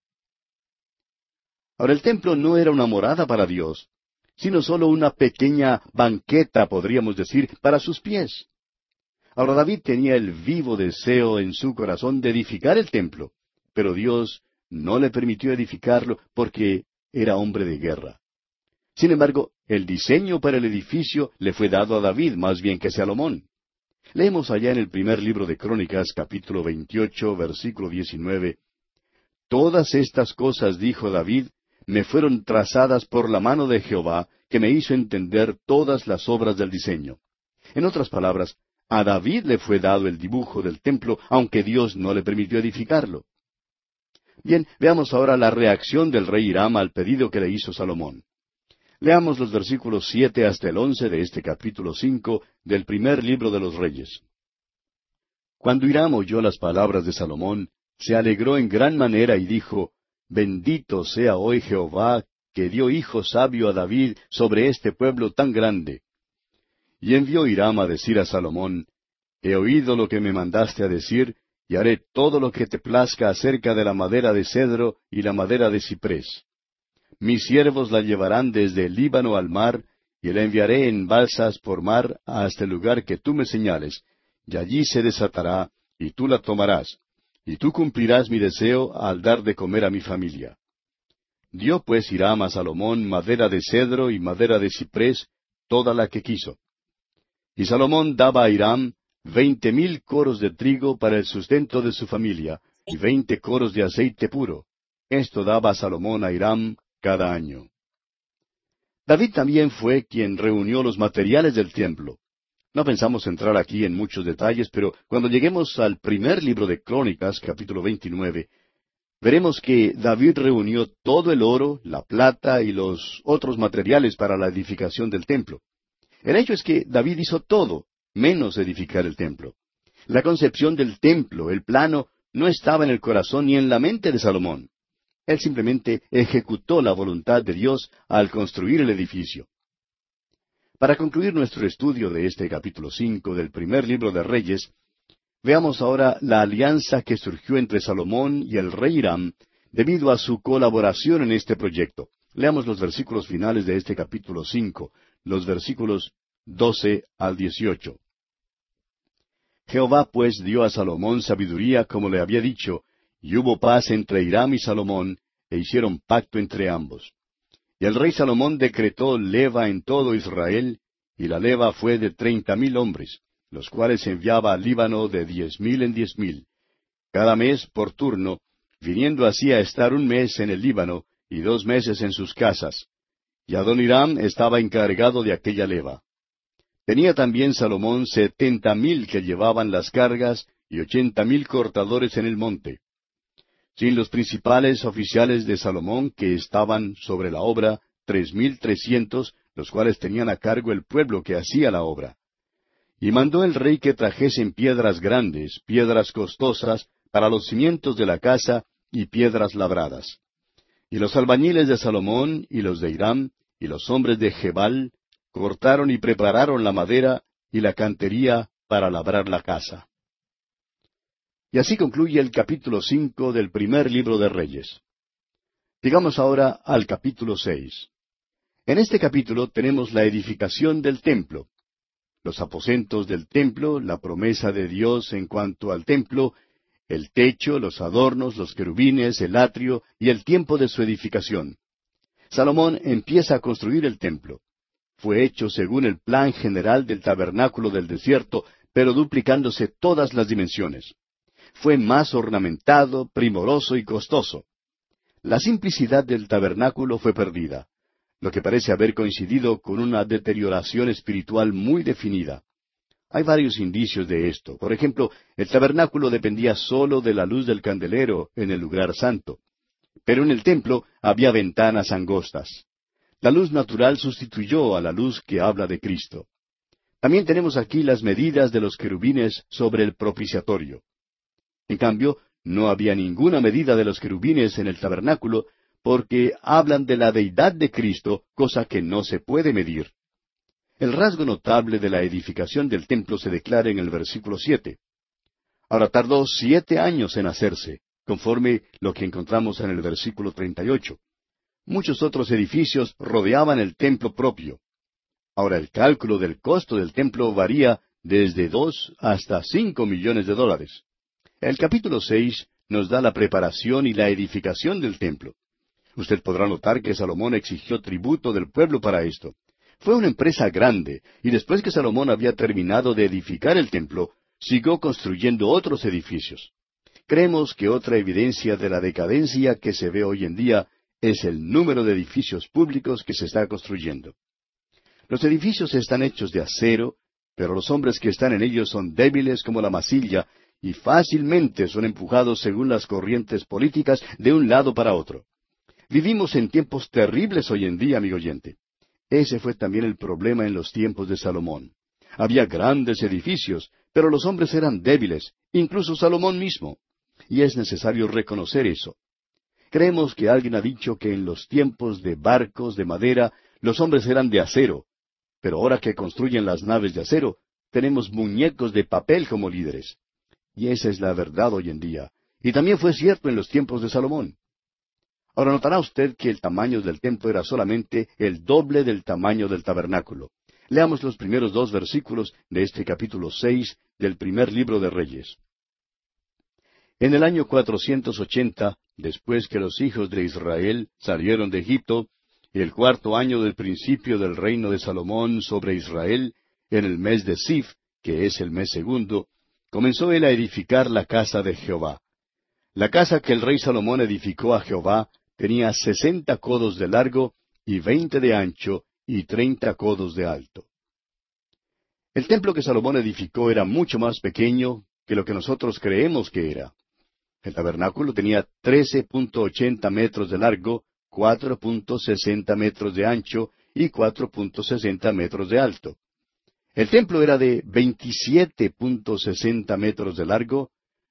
Ahora el templo no era una morada para Dios, sino solo una pequeña banqueta, podríamos decir, para sus pies. Ahora David tenía el vivo deseo en su corazón de edificar el templo, pero Dios no le permitió edificarlo porque era hombre de guerra. Sin embargo, el diseño para el edificio le fue dado a David más bien que a Salomón. Leemos allá en el primer libro de Crónicas, capítulo 28, versículo 19, Todas estas cosas, dijo David, me fueron trazadas por la mano de Jehová, que me hizo entender todas las obras del diseño. En otras palabras, a David le fue dado el dibujo del templo, aunque Dios no le permitió edificarlo. Bien, veamos ahora la reacción del rey Hiram al pedido que le hizo Salomón. Leamos los versículos 7 hasta el 11 de este capítulo 5 del primer libro de los Reyes. Cuando Hiram oyó las palabras de Salomón, se alegró en gran manera y dijo: Bendito sea hoy Jehová, que dio hijo sabio a David sobre este pueblo tan grande. Y envió Hiram a decir a Salomón: He oído lo que me mandaste a decir, y haré todo lo que te plazca acerca de la madera de cedro y la madera de ciprés. Mis siervos la llevarán desde el Líbano al mar, y la enviaré en balsas por mar hasta el lugar que tú me señales, y allí se desatará, y tú la tomarás, y tú cumplirás mi deseo al dar de comer a mi familia. Dio pues Hiram a Salomón madera de cedro y madera de ciprés, toda la que quiso. Y Salomón daba a Hiram 20,000 coros de trigo para el sustento de su familia, y 20 coros de aceite puro. Esto daba Salomón a Hiram cada año. David también fue quien reunió los materiales del templo. No pensamos entrar aquí en muchos detalles, pero cuando lleguemos al primer libro de Crónicas, capítulo 29, veremos que David reunió todo el oro, la plata y los otros materiales para la edificación del templo. El hecho es que David hizo todo, menos edificar el templo. La concepción del templo, el plano, no estaba en el corazón ni en la mente de Salomón. Él simplemente ejecutó la voluntad de Dios al construir el edificio. Para concluir nuestro estudio de este capítulo 5 del primer libro de Reyes, veamos ahora la alianza que surgió entre Salomón y el rey Hiram debido a su colaboración en este proyecto. Leamos los versículos finales de este capítulo 5, los versículos 12 al 18. Jehová pues dio a Salomón sabiduría como le había dicho, y hubo paz entre Hiram y Salomón, e hicieron pacto entre ambos. Y el rey Salomón decretó leva en todo Israel, y la leva fue de 30,000 hombres, los cuales enviaba al Líbano de 10,000 en 10,000, cada mes por turno, viniendo así a estar un mes en el Líbano, y 2 meses en sus casas. Y Adoniram estaba encargado de aquella leva. Tenía también Salomón 70,000 que llevaban las cargas, y 80,000 cortadores en el monte. Sin los principales oficiales de Salomón que estaban sobre la obra, 3,300, los cuales tenían a cargo el pueblo que hacía la obra. Y mandó el rey que trajesen piedras grandes, piedras costosas, para los cimientos de la casa, y piedras labradas. Y los albañiles de Salomón, y los de Hiram, y los hombres de Gebal, cortaron y prepararon la madera y la cantería para labrar la casa. Y así concluye el capítulo 5 del primer libro de Reyes. Llegamos ahora al capítulo 6. En este capítulo tenemos la edificación del templo. los aposentos del templo, la promesa de Dios en cuanto al templo, el techo, los adornos, los querubines, el atrio y el tiempo de su edificación. Salomón empieza a construir el templo. Fue hecho según el plan general del tabernáculo del desierto, pero duplicándose todas las dimensiones. Fue más ornamentado, primoroso y costoso. La simplicidad del tabernáculo fue perdida, lo que parece haber coincidido con una deterioración espiritual muy definida. Hay varios indicios de esto. Por ejemplo, el tabernáculo dependía sólo de la luz del candelero en el lugar santo. Pero en el templo había ventanas angostas. La luz natural sustituyó a la luz que habla de Cristo. También tenemos aquí las medidas de los querubines sobre el propiciatorio. En cambio, no había ninguna medida de los querubines en el tabernáculo, porque hablan de la deidad de Cristo, cosa que no se puede medir. El rasgo notable de la edificación del templo se declara en el versículo 7. Ahora tardó 7 años en hacerse, conforme lo que encontramos en el versículo 38. Muchos otros edificios rodeaban el templo propio. Ahora el cálculo del costo del templo varía desde 2 hasta 5 millones de dólares. El capítulo 6 nos da la preparación y la edificación del templo. Usted podrá notar que Salomón exigió tributo del pueblo para esto. Fue una empresa grande, y después que Salomón había terminado de edificar el templo, siguió construyendo otros edificios. Creemos que otra evidencia de la decadencia que se ve hoy en día es el número de edificios públicos que se está construyendo. Los edificios están hechos de acero, pero los hombres que están en ellos son débiles como la masilla y fácilmente son empujados según las corrientes políticas de un lado para otro. Vivimos en tiempos terribles hoy en día, amigo oyente. Ese fue también el problema en los tiempos de Salomón. Había grandes edificios, pero los hombres eran débiles, incluso Salomón mismo. Y es necesario reconocer eso. Creemos que alguien ha dicho que en los tiempos de barcos de madera, los hombres eran de acero, pero ahora que construyen las naves de acero, tenemos muñecos de papel como líderes. Y esa es la verdad hoy en día. Y también fue cierto en los tiempos de Salomón. Ahora notará usted que el tamaño del templo era solamente el doble del tamaño del tabernáculo. Leamos los primeros 2 versículos de este capítulo 6 del primer libro de Reyes. En el año 480, después que los hijos de Israel salieron de Egipto, el 4º año del principio del reino de Salomón sobre Israel, en el mes de Sif, que es el mes segundo, comenzó él a edificar la casa de Jehová. La casa que el rey Salomón edificó a Jehová tenía 60 codos de largo y 20 de ancho y 30 codos de alto. El templo que Salomón edificó era mucho más pequeño que lo que nosotros creemos que era. El tabernáculo tenía 13.80 metros de largo, 4.60 metros de ancho y 4.60 metros de alto. El templo era de 27.60 metros de largo,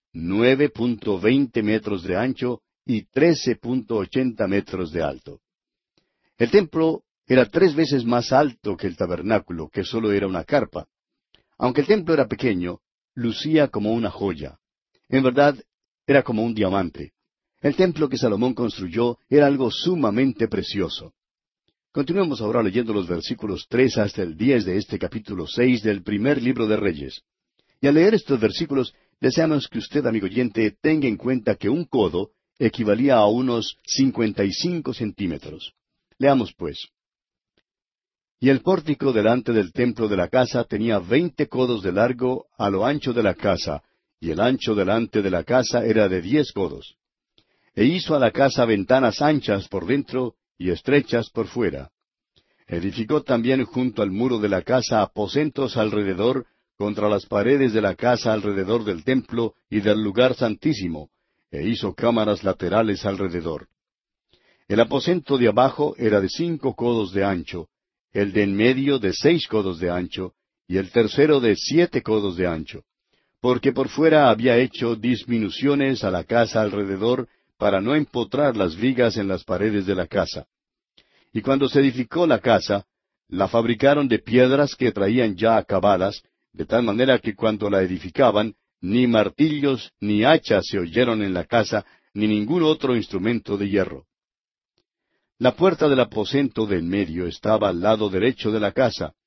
9.20 metros de ancho y 13.80 metros de alto. El templo era 3 veces más alto que el tabernáculo, que solo era una carpa. Aunque el templo era pequeño, lucía como una joya. En verdad, era como un diamante. El templo que Salomón construyó era algo sumamente precioso. Continuemos ahora leyendo los versículos 3 hasta el 10 de este capítulo 6 del primer libro de Reyes. Y al leer estos versículos, deseamos que usted, amigo oyente, tenga en cuenta que un codo equivalía a unos 55 centímetros. Leamos pues. Y el pórtico delante del templo de la casa tenía 20 codos de largo a lo ancho de la casa, y el ancho delante de la casa era de 10 codos. E hizo a la casa ventanas anchas por dentro y estrechas por fuera. Edificó también junto al muro de la casa aposentos alrededor, contra las paredes de la casa alrededor del templo y del lugar santísimo, e hizo cámaras laterales alrededor. El aposento de abajo era de 5 codos de ancho, el de en medio de 6 codos de ancho, y el tercero de 7 codos de ancho, porque por fuera había hecho disminuciones a la casa alrededor para no empotrar las vigas en las paredes de la casa. Y cuando se edificó la casa, la fabricaron de piedras que traían ya acabadas, de tal manera que cuando la edificaban, ni martillos ni hachas se oyeron en la casa, ni ningún otro instrumento de hierro. La puerta del aposento de en medio estaba al lado derecho de la casa,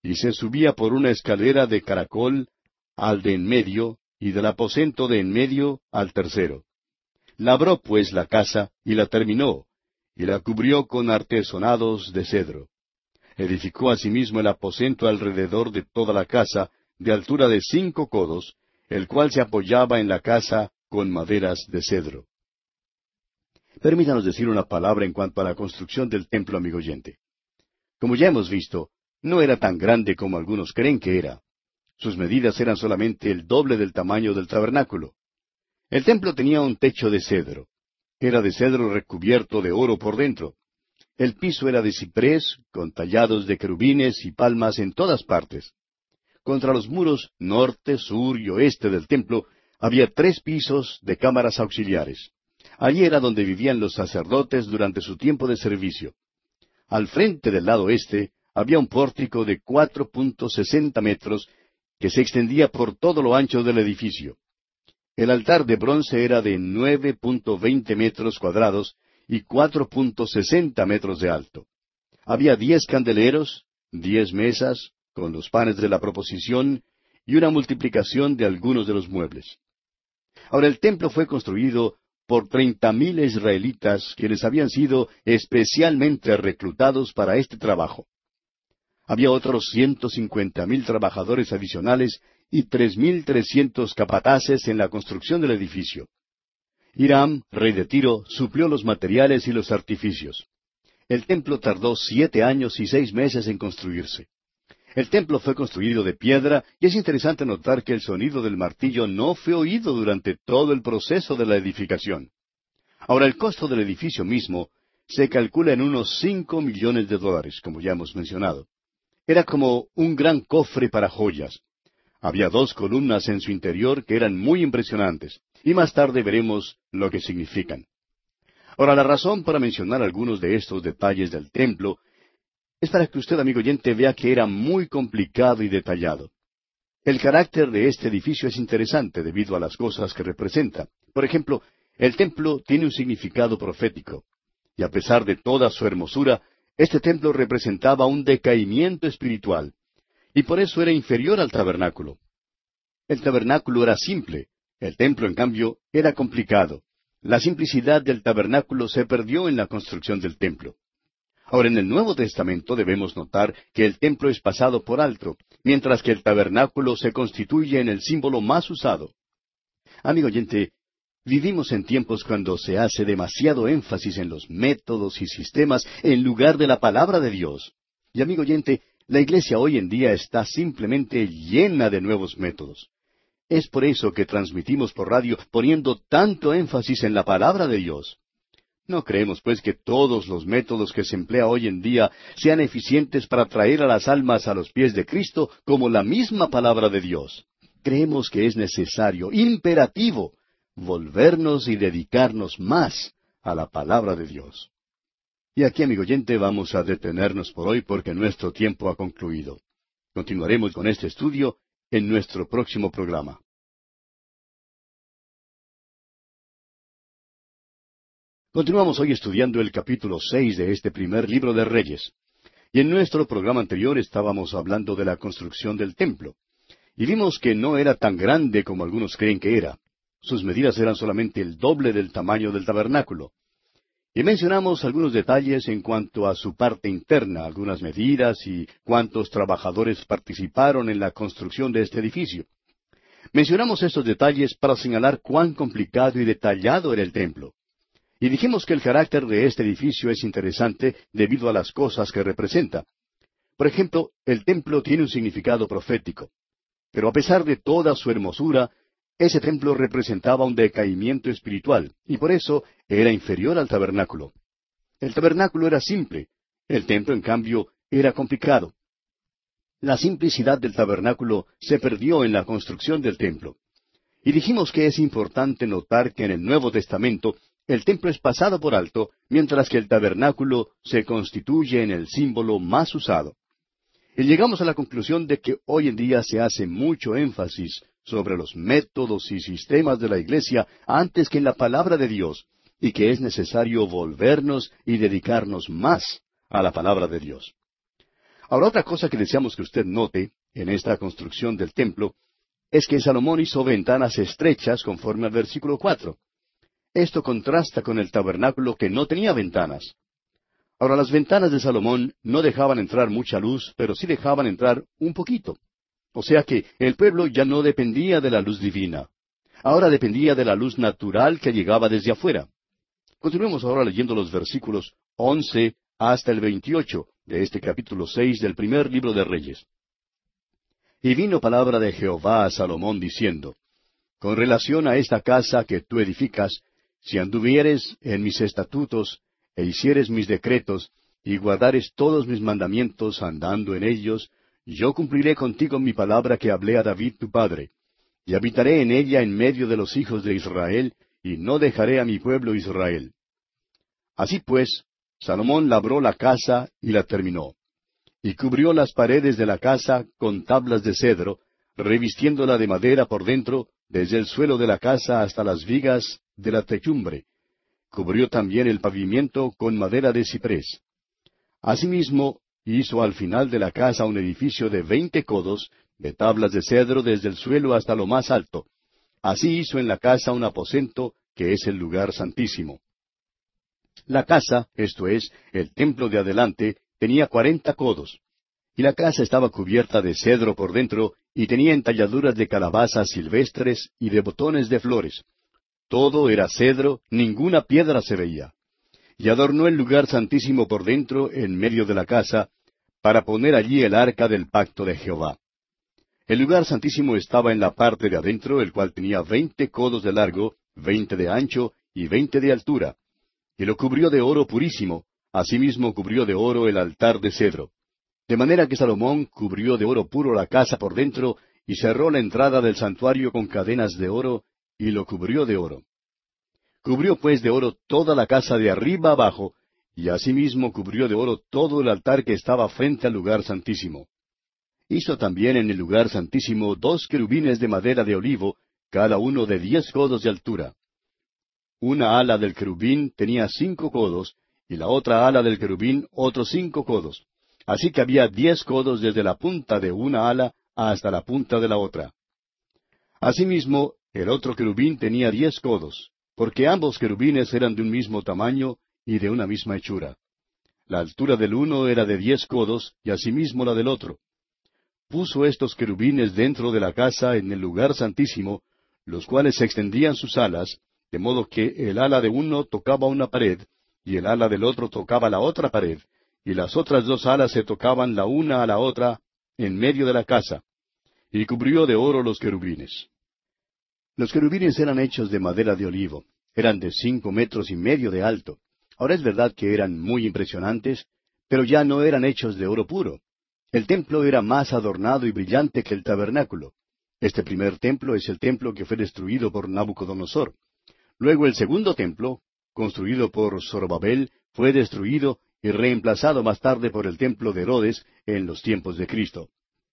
y se subía por una escalera de caracol al de en medio, y del aposento de en medio al tercero. Labró pues la casa, y la terminó, y la cubrió con artesonados de cedro. Edificó asimismo el aposento alrededor de toda la casa, de altura de 5 codos, el cual se apoyaba en la casa con maderas de cedro. Permítanos decir una palabra en cuanto a la construcción del templo, amigo oyente. Como ya hemos visto, no era tan grande como algunos creen que era. Sus medidas eran solamente el doble del tamaño del tabernáculo. El templo tenía un techo de cedro. Era de cedro recubierto de oro por dentro. El piso era de ciprés, con tallados de querubines y palmas en todas partes. Contra los muros norte, sur y oeste del templo había 3 pisos de cámaras auxiliares. Allí era donde vivían los sacerdotes durante su tiempo de servicio. Al frente del lado este había un pórtico de 4.60 metros que se extendía por todo lo ancho del edificio. El altar de bronce era de 9.20 metros cuadrados y 4.60 metros de alto. Había 10 candeleros, 10 mesas, con los panes de la proposición, y una multiplicación de algunos de los muebles. Ahora el templo fue construido por 30,000 israelitas, quienes habían sido especialmente reclutados para este trabajo. Había otros 150,000 trabajadores adicionales y 3,300 capataces en la construcción del edificio. Hiram, rey de Tiro, suplió los materiales y los artificios. El templo tardó 7 años y 6 meses en construirse. El templo fue construido de piedra, y es interesante notar que el sonido del martillo no fue oído durante todo el proceso de la edificación. Ahora, el costo del edificio mismo se calcula en unos $5 millones, como ya hemos mencionado. Era como un gran cofre para joyas. Había 2 columnas en su interior que eran muy impresionantes, y más tarde veremos lo que significan. Ahora, la razón para mencionar algunos de estos detalles del templo es para que usted, amigo oyente, vea que era muy complicado y detallado. El carácter de este edificio es interesante debido a las cosas que representa. Por ejemplo, el templo tiene un significado profético, y a pesar de toda su hermosura, este templo representaba un decaimiento espiritual, y por eso era inferior al tabernáculo. El tabernáculo era simple, el templo, en cambio, era complicado. La simplicidad del tabernáculo se perdió en la construcción del templo. Ahora, en el Nuevo Testamento debemos notar que el templo es pasado por alto, mientras que el tabernáculo se constituye en el símbolo más usado. Amigo oyente, vivimos en tiempos cuando se hace demasiado énfasis en los métodos y sistemas en lugar de la palabra de Dios. Y amigo oyente, la iglesia hoy en día está simplemente llena de nuevos métodos. Es por eso que transmitimos por radio poniendo tanto énfasis en la palabra de Dios. No creemos, pues, que todos los métodos que se emplea hoy en día sean eficientes para traer a las almas a los pies de Cristo como la misma palabra de Dios. Creemos que es necesario, imperativo, volvernos y dedicarnos más a la palabra de Dios. Y aquí, amigo oyente, vamos a detenernos por hoy porque nuestro tiempo ha concluido. Continuaremos con este estudio en nuestro próximo programa. Continuamos hoy estudiando el capítulo 6 de este primer libro de Reyes. Y en nuestro programa anterior estábamos hablando de la construcción del templo. Y vimos que no era tan grande como algunos creen que era. Sus medidas eran solamente el doble del tamaño del tabernáculo. Y mencionamos algunos detalles en cuanto a su parte interna, algunas medidas y cuántos trabajadores participaron en la construcción de este edificio. Mencionamos estos detalles para señalar cuán complicado y detallado era el templo. Y dijimos que el carácter de este edificio es interesante debido a las cosas que representa. Por ejemplo, el templo tiene un significado profético. Pero a pesar de toda su hermosura, ese templo representaba un decaimiento espiritual, y por eso era inferior al tabernáculo. El tabernáculo era simple, el templo, en cambio, era complicado. La simplicidad del tabernáculo se perdió en la construcción del templo. Y dijimos que es importante notar que en el Nuevo Testamento el templo es pasado por alto, mientras que el tabernáculo se constituye en el símbolo más usado. Y llegamos a la conclusión de que hoy en día se hace mucho énfasis sobre los métodos y sistemas de la iglesia antes que en la palabra de Dios, y que es necesario volvernos y dedicarnos más a la palabra de Dios. Ahora, otra cosa que deseamos que usted note en esta construcción del templo es que Salomón hizo ventanas estrechas conforme al versículo 4. Esto contrasta con el tabernáculo que no tenía ventanas. Ahora, las ventanas de Salomón no dejaban entrar mucha luz, pero sí dejaban entrar un poquito. O sea que el pueblo ya no dependía de la luz divina. Ahora dependía de la luz natural que llegaba desde afuera. Continuemos ahora leyendo los versículos 11 hasta el 28 de este capítulo 6 del primer libro de Reyes. Y vino palabra de Jehová a Salomón diciendo, con relación a esta casa que tú edificas, si anduvieres en mis estatutos, e hicieres mis decretos, y guardares todos mis mandamientos andando en ellos, yo cumpliré contigo mi palabra que hablé a David tu padre, y habitaré en ella en medio de los hijos de Israel, y no dejaré a mi pueblo Israel. Así pues, Salomón labró la casa y la terminó, y cubrió las paredes de la casa con tablas de cedro, revistiéndola de madera por dentro, desde el suelo de la casa hasta las vigas de la techumbre. Cubrió también el pavimento con madera de ciprés. Asimismo, hizo al final de la casa un edificio de 20 codos, de tablas de cedro desde el suelo hasta lo más alto. Así hizo en la casa un aposento, que es el lugar santísimo. La casa, esto es, el templo de adelante, tenía 40 codos. Y la casa estaba cubierta de cedro por dentro, y tenía entalladuras de calabazas silvestres y de botones de flores. Todo era cedro, ninguna piedra se veía. Y adornó el lugar santísimo por dentro, en medio de la casa, para poner allí el arca del pacto de Jehová. El lugar santísimo estaba en la parte de adentro, el cual tenía 20 codos de largo, 20 de ancho y 20 de altura. Y lo cubrió de oro purísimo, asimismo cubrió de oro el altar de cedro. De manera que Salomón cubrió de oro puro la casa por dentro, y cerró la entrada del santuario con cadenas de oro, y lo cubrió de oro. Cubrió pues de oro toda la casa de arriba abajo, y asimismo cubrió de oro todo el altar que estaba frente al lugar santísimo. Hizo también en el lugar santísimo 2 querubines de madera de olivo, cada uno de 10 codos de altura. Una ala del querubín tenía 5 codos, y la otra ala del querubín otros 5 codos. Así que había 10 codos desde la punta de una ala hasta la punta de la otra. Asimismo, el otro querubín tenía 10 codos, porque ambos querubines eran de un mismo tamaño y de una misma hechura. La altura del uno era de 10 codos, y asimismo la del otro. Puso estos querubines dentro de la casa en el lugar santísimo, los cuales extendían sus alas, de modo que el ala de uno tocaba una pared, y el ala del otro tocaba la otra pared, y las otras 2 alas se tocaban la una a la otra en medio de la casa, y cubrió de oro los querubines. Los querubines eran hechos de madera de olivo, eran de 5,5 metros de alto. Ahora es verdad que eran muy impresionantes, pero ya no eran hechos de oro puro. El templo era más adornado y brillante que el tabernáculo. Este primer templo es el templo que fue destruido por Nabucodonosor. Luego el segundo templo, construido por Zorobabel, fue destruido y reemplazado más tarde por el templo de Herodes en los tiempos de Cristo.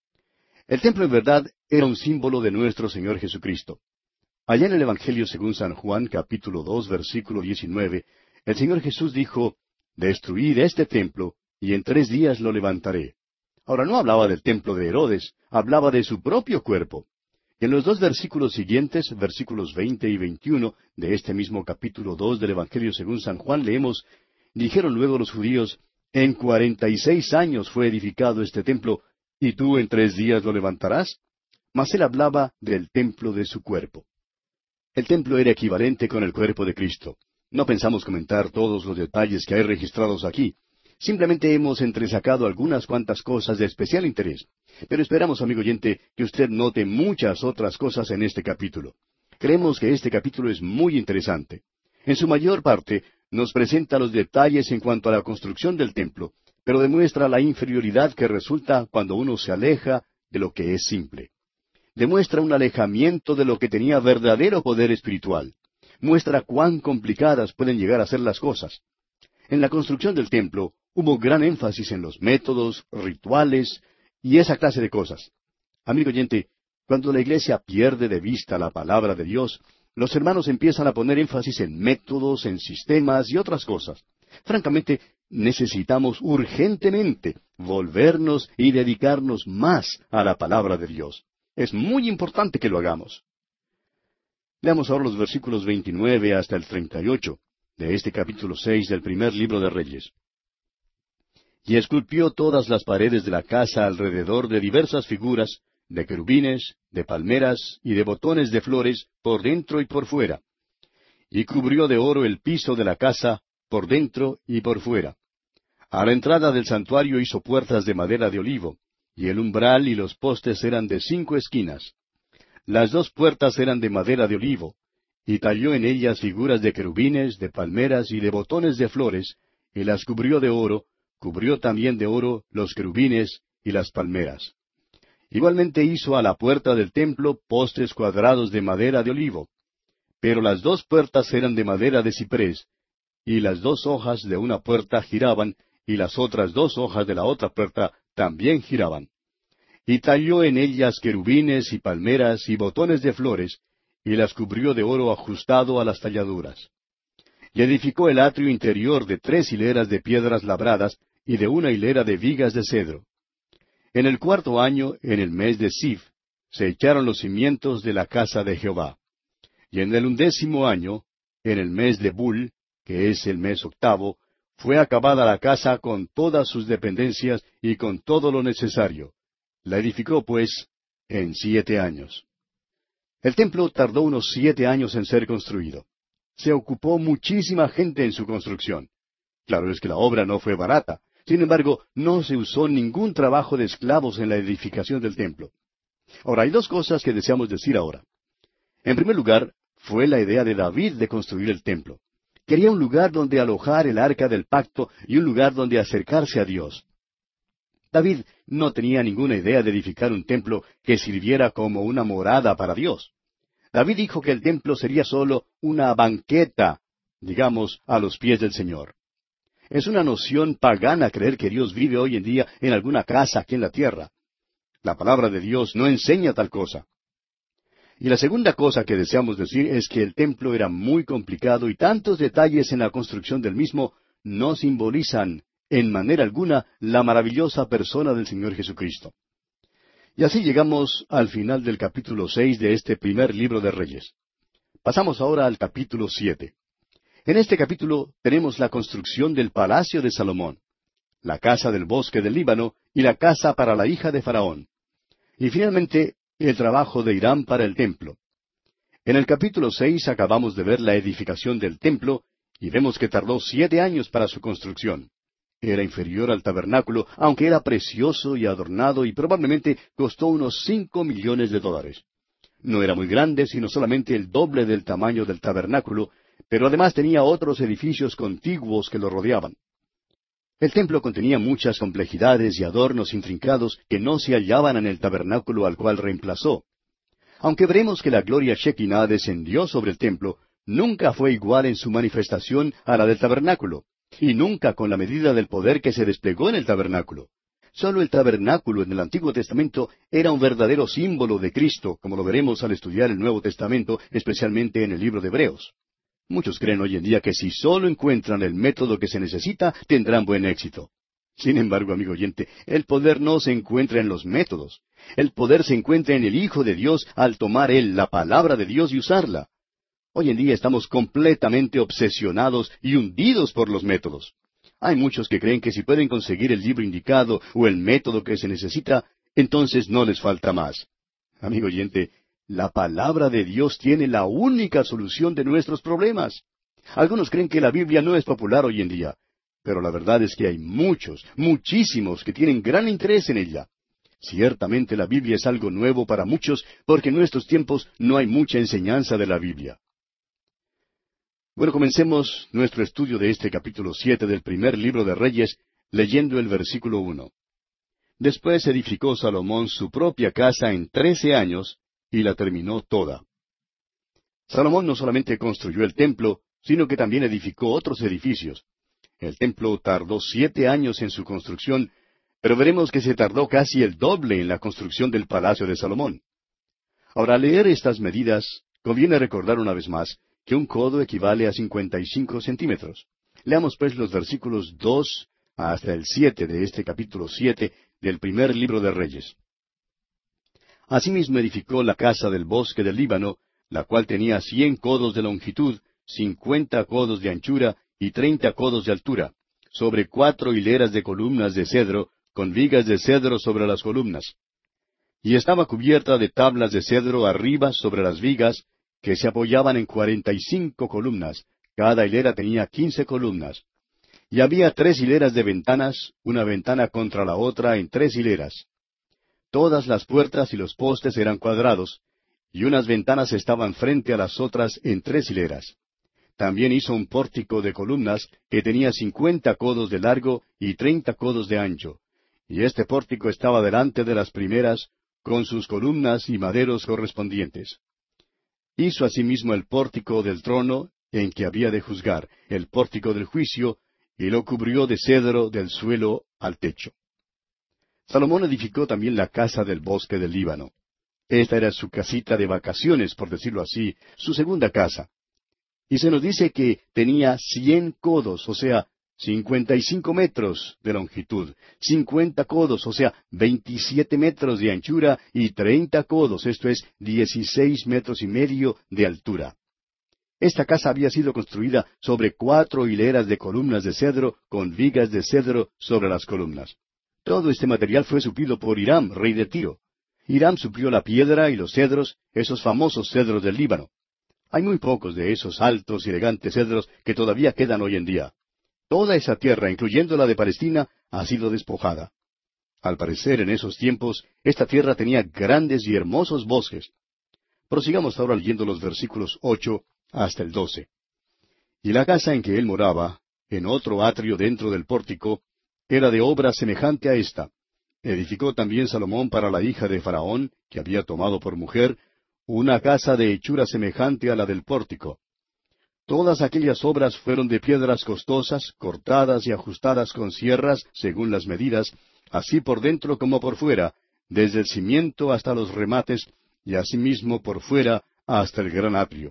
El templo en verdad era un símbolo de nuestro Señor Jesucristo. Allá en el Evangelio según San Juan, capítulo 2, versículo 19, el Señor Jesús dijo, «Destruid este templo, y en 3 días lo levantaré». Ahora no hablaba del templo de Herodes, hablaba de su propio cuerpo. En los 2 versículos siguientes, versículos 20 y 21 de este mismo capítulo 2 del Evangelio según San Juan, leemos, «Dijeron luego los judíos, en 46 años fue edificado este templo, ¿y tú en 3 días lo levantarás?» Mas él hablaba del templo de su cuerpo. El templo era equivalente con el cuerpo de Cristo. No pensamos comentar todos los detalles que hay registrados aquí. Simplemente hemos entresacado algunas cuantas cosas de especial interés. Pero esperamos, amigo oyente, que usted note muchas otras cosas en este capítulo. Creemos que este capítulo es muy interesante. En su mayor parte, nos presenta los detalles en cuanto a la construcción del templo, pero demuestra la inferioridad que resulta cuando uno se aleja de lo que es simple. Demuestra un alejamiento de lo que tenía verdadero poder espiritual. Muestra cuán complicadas pueden llegar a ser las cosas. En la construcción del templo hubo gran énfasis en los métodos, rituales y esa clase de cosas. Amigo oyente, cuando la iglesia pierde de vista la palabra de Dios, los hermanos empiezan a poner énfasis en métodos, en sistemas y otras cosas. Francamente, necesitamos urgentemente volvernos y dedicarnos más a la palabra de Dios. Es muy importante que lo hagamos. Leamos ahora los versículos 29 hasta el 38 de este capítulo 6 del primer libro de Reyes. Y esculpió todas las paredes de la casa alrededor de diversas figuras, de querubines, de palmeras y de botones de flores, por dentro y por fuera. Y cubrió de oro el piso de la casa, por dentro y por fuera. A la entrada del santuario hizo puertas de madera de olivo, y el umbral y los postes eran de 5 esquinas. Las 2 puertas eran de madera de olivo, y talló en ellas figuras de querubines, de palmeras y de botones de flores, y las cubrió de oro, cubrió también de oro los querubines y las palmeras. Igualmente hizo a la puerta del templo postes cuadrados de madera de olivo. Pero las 2 puertas eran de madera de ciprés, y las 2 hojas de una puerta giraban, y las otras 2 hojas de la otra puerta también giraban. Y talló en ellas querubines y palmeras y botones de flores, y las cubrió de oro ajustado a las talladuras. Y edificó el atrio interior de 3 hileras de piedras labradas, y de 1 hilera de vigas de cedro. En el 4º año, en el mes de Sif, se echaron los cimientos de la casa de Jehová. Y en el 11º año, en el mes de Bul, que es el mes 8º, fue acabada la casa con todas sus dependencias y con todo lo necesario. La edificó, pues, en 7 años. El templo tardó unos 7 años en ser construido. Se ocupó muchísima gente en su construcción. Claro es que la obra no fue barata. Sin embargo, no se usó ningún trabajo de esclavos en la edificación del templo. Ahora, hay 2 cosas que deseamos decir ahora. En primer lugar, fue la idea de David de construir el templo. Quería un lugar donde alojar el arca del pacto y un lugar donde acercarse a Dios. David no tenía ninguna idea de edificar un templo que sirviera como una morada para Dios. David dijo que el templo sería sólo una banqueta, digamos, a los pies del Señor. Es una noción pagana creer que Dios vive hoy en día en alguna casa aquí en la tierra. La palabra de Dios no enseña tal cosa. Y la segunda cosa que deseamos decir es que el templo era muy complicado y tantos detalles en la construcción del mismo no simbolizan en manera alguna la maravillosa persona del Señor Jesucristo. Y así llegamos al final del capítulo 6 de este primer libro de Reyes. Pasamos ahora al capítulo 7. En este capítulo tenemos la construcción del palacio de Salomón, la casa del bosque del Líbano y la casa para la hija de Faraón. Y finalmente, el trabajo de Hiram para el templo. En el capítulo 6 acabamos de ver la edificación del templo y vemos que tardó 7 años para su construcción. Era inferior al tabernáculo, aunque era precioso y adornado y probablemente costó unos $5 millones. No era muy grande, sino solamente el doble del tamaño del tabernáculo, pero además tenía otros edificios contiguos que lo rodeaban. El templo contenía muchas complejidades y adornos intrincados que no se hallaban en el tabernáculo al cual reemplazó. Aunque veremos que la gloria Shekinah descendió sobre el templo, nunca fue igual en su manifestación a la del tabernáculo, y nunca con la medida del poder que se desplegó en el tabernáculo. Solo el tabernáculo en el Antiguo Testamento era un verdadero símbolo de Cristo, como lo veremos al estudiar el Nuevo Testamento, especialmente en el libro de Hebreos. Muchos creen hoy en día que si solo encuentran el método que se necesita, tendrán buen éxito. Sin embargo, amigo oyente, el poder no se encuentra en los métodos. El poder se encuentra en el Hijo de Dios al tomar Él la palabra de Dios y usarla. Hoy en día estamos completamente obsesionados y hundidos por los métodos. Hay muchos que creen que si pueden conseguir el libro indicado o el método que se necesita, entonces no les falta más. Amigo oyente, la palabra de Dios tiene la única solución de nuestros problemas. Algunos creen que la Biblia no es popular hoy en día, pero la verdad es que hay muchos, muchísimos que tienen gran interés en ella. Ciertamente la Biblia es algo nuevo para muchos, porque en nuestros tiempos no hay mucha enseñanza de la Biblia. Bueno, comencemos nuestro estudio de este capítulo 7 del primer libro de Reyes, leyendo el versículo 1. Después edificó Salomón su propia casa en 13 años, y la terminó toda. Salomón no solamente construyó el templo, sino que también edificó otros edificios. El templo tardó 7 años en su construcción, pero veremos que se tardó casi el doble en la construcción del palacio de Salomón. Ahora, al leer estas medidas, conviene recordar una vez más que un codo equivale a 55 centímetros. Leamos pues los versículos 2 hasta el 7 de este capítulo 7 del primer libro de Reyes. Asimismo edificó la casa del bosque del Líbano, la cual tenía 100 codos de longitud, 50 codos de anchura y 30 codos de altura, sobre 4 hileras de columnas de cedro, con vigas de cedro sobre las columnas. Y estaba cubierta de tablas de cedro arriba sobre las vigas, que se apoyaban en 45 columnas, cada hilera tenía 15 columnas. Y había 3 hileras de ventanas, una ventana contra la otra en 3 hileras. Todas las puertas y los postes eran cuadrados, y unas ventanas estaban frente a las otras en 3 hileras. También hizo un pórtico de columnas que tenía 50 codos de largo y 30 codos de ancho, y este pórtico estaba delante de las primeras, con sus columnas y maderos correspondientes. Hizo asimismo el pórtico del trono en que había de juzgar, el pórtico del juicio, y lo cubrió de cedro del suelo al techo. Salomón edificó también la casa del bosque del Líbano. Esta era su casita de vacaciones, por decirlo así, su segunda casa. Y se nos dice que tenía 100 codos, o sea, 55 metros de longitud, 50 codos, o sea, 27 metros de anchura, y 30 codos, esto es, 16 metros y medio de altura. Esta casa había sido construida sobre 4 hileras de columnas de cedro, con vigas de cedro sobre las columnas. Todo este material fue suplido por Hiram, rey de Tiro. Hiram suplió la piedra y los cedros, esos famosos cedros del Líbano. Hay muy pocos de esos altos y elegantes cedros que todavía quedan hoy en día. Toda esa tierra, incluyendo la de Palestina, ha sido despojada. Al parecer, en esos tiempos, esta tierra tenía grandes y hermosos bosques. Prosigamos ahora leyendo los versículos 8 hasta el 12. Y la casa en que él moraba, en otro atrio dentro del pórtico, era de obra semejante a esta. Edificó también Salomón para la hija de Faraón, que había tomado por mujer, una casa de hechura semejante a la del pórtico. Todas aquellas obras fueron de piedras costosas, cortadas y ajustadas con sierras, según las medidas, así por dentro como por fuera, desde el cimiento hasta los remates, y asimismo por fuera hasta el gran atrio.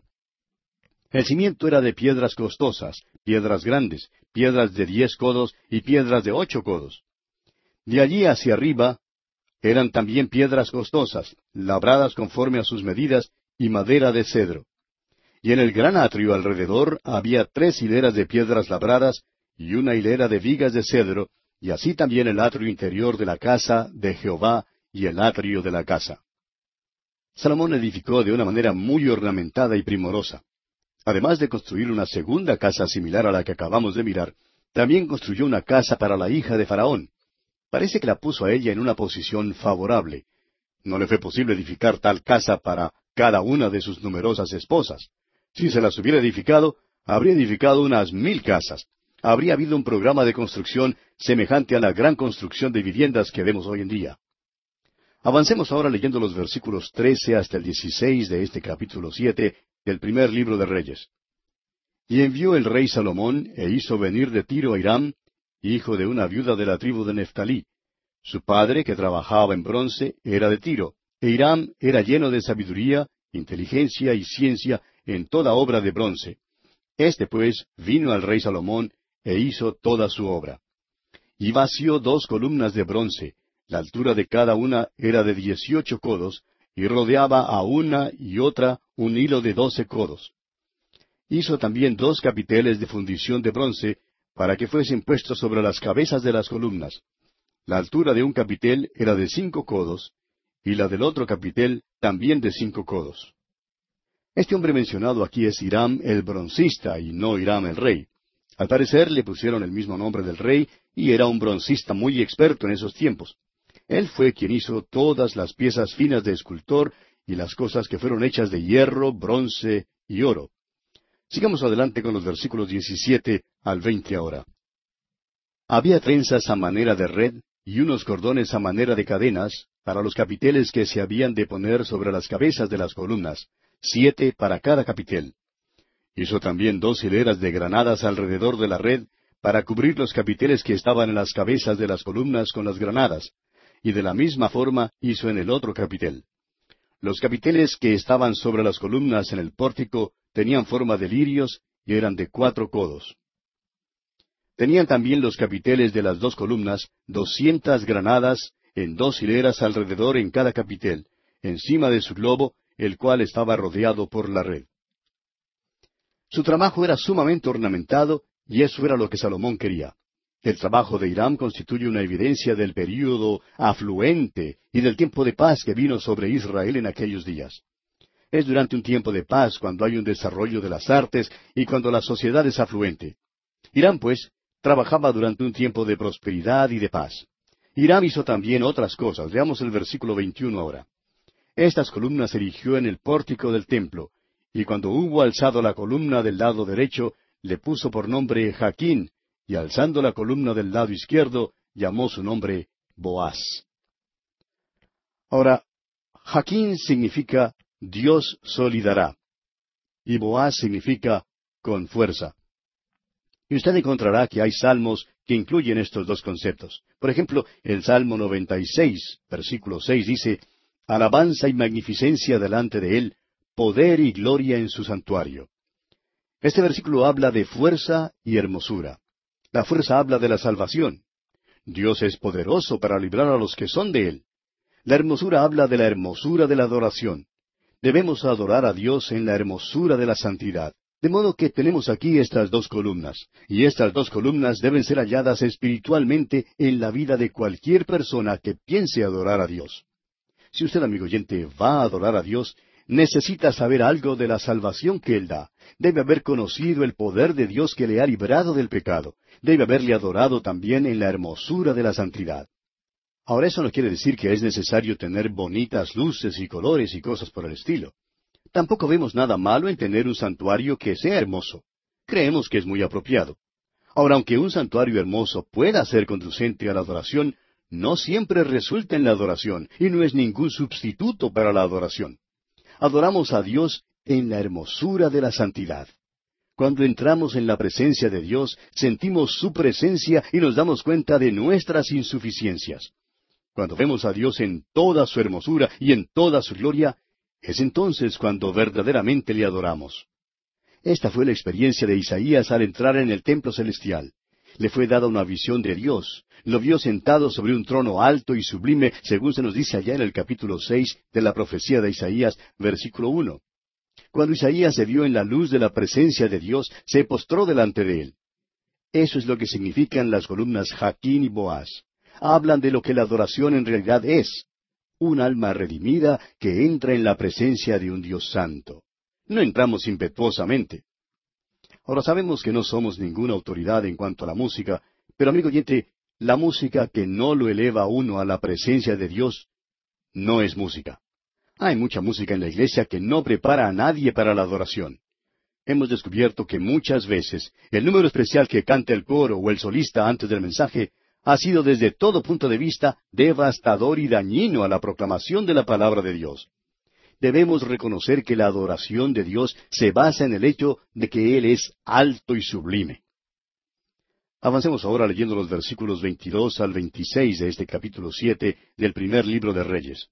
El cimiento era de piedras costosas, piedras grandes, piedras de 10 codos y piedras de 8 codos. De allí hacia arriba eran también piedras costosas, labradas conforme a sus medidas, y madera de cedro. Y en el gran atrio alrededor había 3 hileras de piedras labradas, y una hilera de vigas de cedro, y así también el atrio interior de la casa de Jehová, y el atrio de la casa. Salomón edificó de una manera muy ornamentada y primorosa. Además de construir una segunda casa similar a la que acabamos de mirar, también construyó una casa para la hija de Faraón. Parece que la puso a ella en una posición favorable. No le fue posible edificar tal casa para cada una de sus numerosas esposas. Si se las hubiera edificado, habría edificado unas 1000 casas. Habría habido un programa de construcción semejante a la gran construcción de viviendas que vemos hoy en día. Avancemos ahora leyendo los versículos 13 hasta el 16 de este capítulo 7 del primer libro de Reyes. Y envió el rey Salomón, e hizo venir de Tiro a Hiram, hijo de una viuda de la tribu de Neftalí. Su padre, que trabajaba en bronce, era de Tiro, e Hiram era lleno de sabiduría, inteligencia y ciencia en toda obra de bronce. Este pues vino al rey Salomón, e hizo toda su obra. Y vació 2 columnas de bronce, la altura de cada una era de 18 codos, y rodeaba a una y otra un hilo de 12 codos. Hizo también 2 capiteles de fundición de bronce, para que fuesen puestos sobre las cabezas de las columnas. La altura de un capitel era de 5 codos, y la del otro capitel también de 5 codos. Este hombre mencionado aquí es Hiram el broncista, y no Hiram el rey. Al parecer le pusieron el mismo nombre del rey, y era un broncista muy experto en esos tiempos. Él fue quien hizo todas las piezas finas de escultor y las cosas que fueron hechas de hierro, bronce y oro. Sigamos adelante con los versículos 17 al 20 ahora. Había trenzas a manera de red y unos cordones a manera de cadenas para los capiteles que se habían de poner sobre las cabezas de las columnas, 7 para cada capitel. Hizo también 2 hileras de granadas alrededor de la red para cubrir los capiteles que estaban en las cabezas de las columnas con las granadas, y de la misma forma hizo en el otro capitel. Los capiteles que estaban sobre las columnas en el pórtico tenían forma de lirios y eran de 4 codos. Tenían también los capiteles de las 2 columnas, 200 granadas en 2 hileras alrededor en cada capitel, encima de su globo, el cual estaba rodeado por la red. Su trabajo era sumamente ornamentado, y eso era lo que Salomón quería. El trabajo de Hiram constituye una evidencia del período afluente y del tiempo de paz que vino sobre Israel en aquellos días. Es durante un tiempo de paz cuando hay un desarrollo de las artes y cuando la sociedad es afluente. Hiram, pues, trabajaba durante un tiempo de prosperidad y de paz. Hiram hizo también otras cosas. Veamos el versículo 21 ahora. Estas columnas erigió en el pórtico del templo, y cuando hubo alzado la columna del lado derecho, le puso por nombre Jaquín, y alzando la columna del lado izquierdo, llamó su nombre Boaz. Ahora, Jaquín significa Dios solidará, y Boaz significa con fuerza. Y usted encontrará que hay salmos que incluyen estos dos conceptos. Por ejemplo, el Salmo 96, versículo 6 dice, Alabanza y magnificencia delante de él, poder y gloria en su santuario. Este versículo habla de fuerza y hermosura. La fuerza habla de la salvación. Dios es poderoso para librar a los que son de él. La hermosura habla de la hermosura de la adoración. Debemos adorar a Dios en la hermosura de la santidad. De modo que tenemos aquí estas 2 columnas, y estas 2 columnas deben ser halladas espiritualmente en la vida de cualquier persona que piense adorar a Dios. Si usted, amigo oyente, va a adorar a Dios, necesita saber algo de la salvación que Él da. Debe haber conocido el poder de Dios que le ha librado del pecado. Debe haberle adorado también en la hermosura de la santidad. Ahora, eso no quiere decir que es necesario tener bonitas luces y colores y cosas por el estilo. Tampoco vemos nada malo en tener un santuario que sea hermoso. Creemos que es muy apropiado. Ahora, aunque un santuario hermoso pueda ser conducente a la adoración, no siempre resulta en la adoración, y no es ningún sustituto para la adoración. Adoramos a Dios en la hermosura de la santidad. Cuando entramos en la presencia de Dios, sentimos su presencia y nos damos cuenta de nuestras insuficiencias. Cuando vemos a Dios en toda su hermosura y en toda su gloria, es entonces cuando verdaderamente le adoramos. Esta fue la experiencia de Isaías al entrar en el templo celestial. Le fue dada una visión de Dios. Lo vio sentado sobre un trono alto y sublime, según se nos dice allá en el capítulo 6 de la profecía de Isaías, versículo 1. Cuando Isaías se vio en la luz de la presencia de Dios, se postró delante de él. Eso es lo que significan las columnas Jaquín y Boaz. Hablan de lo que la adoración en realidad es. Un alma redimida que entra en la presencia de un Dios santo. No entramos impetuosamente. Ahora sabemos que no somos ninguna autoridad en cuanto a la música, pero amigo oyente, la música que no lo eleva a uno a la presencia de Dios no es música. Hay mucha música en la iglesia que no prepara a nadie para la adoración. Hemos descubierto que muchas veces el número especial que canta el coro o el solista antes del mensaje ha sido desde todo punto de vista devastador y dañino a la proclamación de la palabra de Dios. Debemos reconocer que la adoración de Dios se basa en el hecho de que Él es alto y sublime. Avancemos ahora leyendo los versículos 22 al 26 de este capítulo 7 del primer libro de Reyes.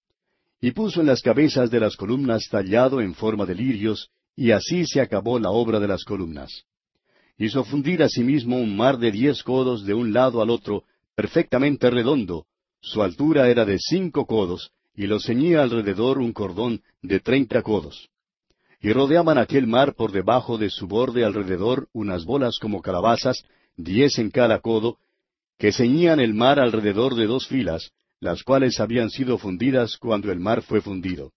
Y puso en las cabezas de las columnas tallado en forma de lirios, y así se acabó la obra de las columnas. Hizo fundir asimismo un mar de 10 codos de un lado al otro, perfectamente redondo. Su altura era de 5 codos, y lo ceñía alrededor un cordón de 30 codos. Y rodeaban aquel mar por debajo de su borde alrededor unas bolas como calabazas, 10 en cada codo, que ceñían el mar alrededor de 2 filas, las cuales habían sido fundidas cuando el mar fue fundido.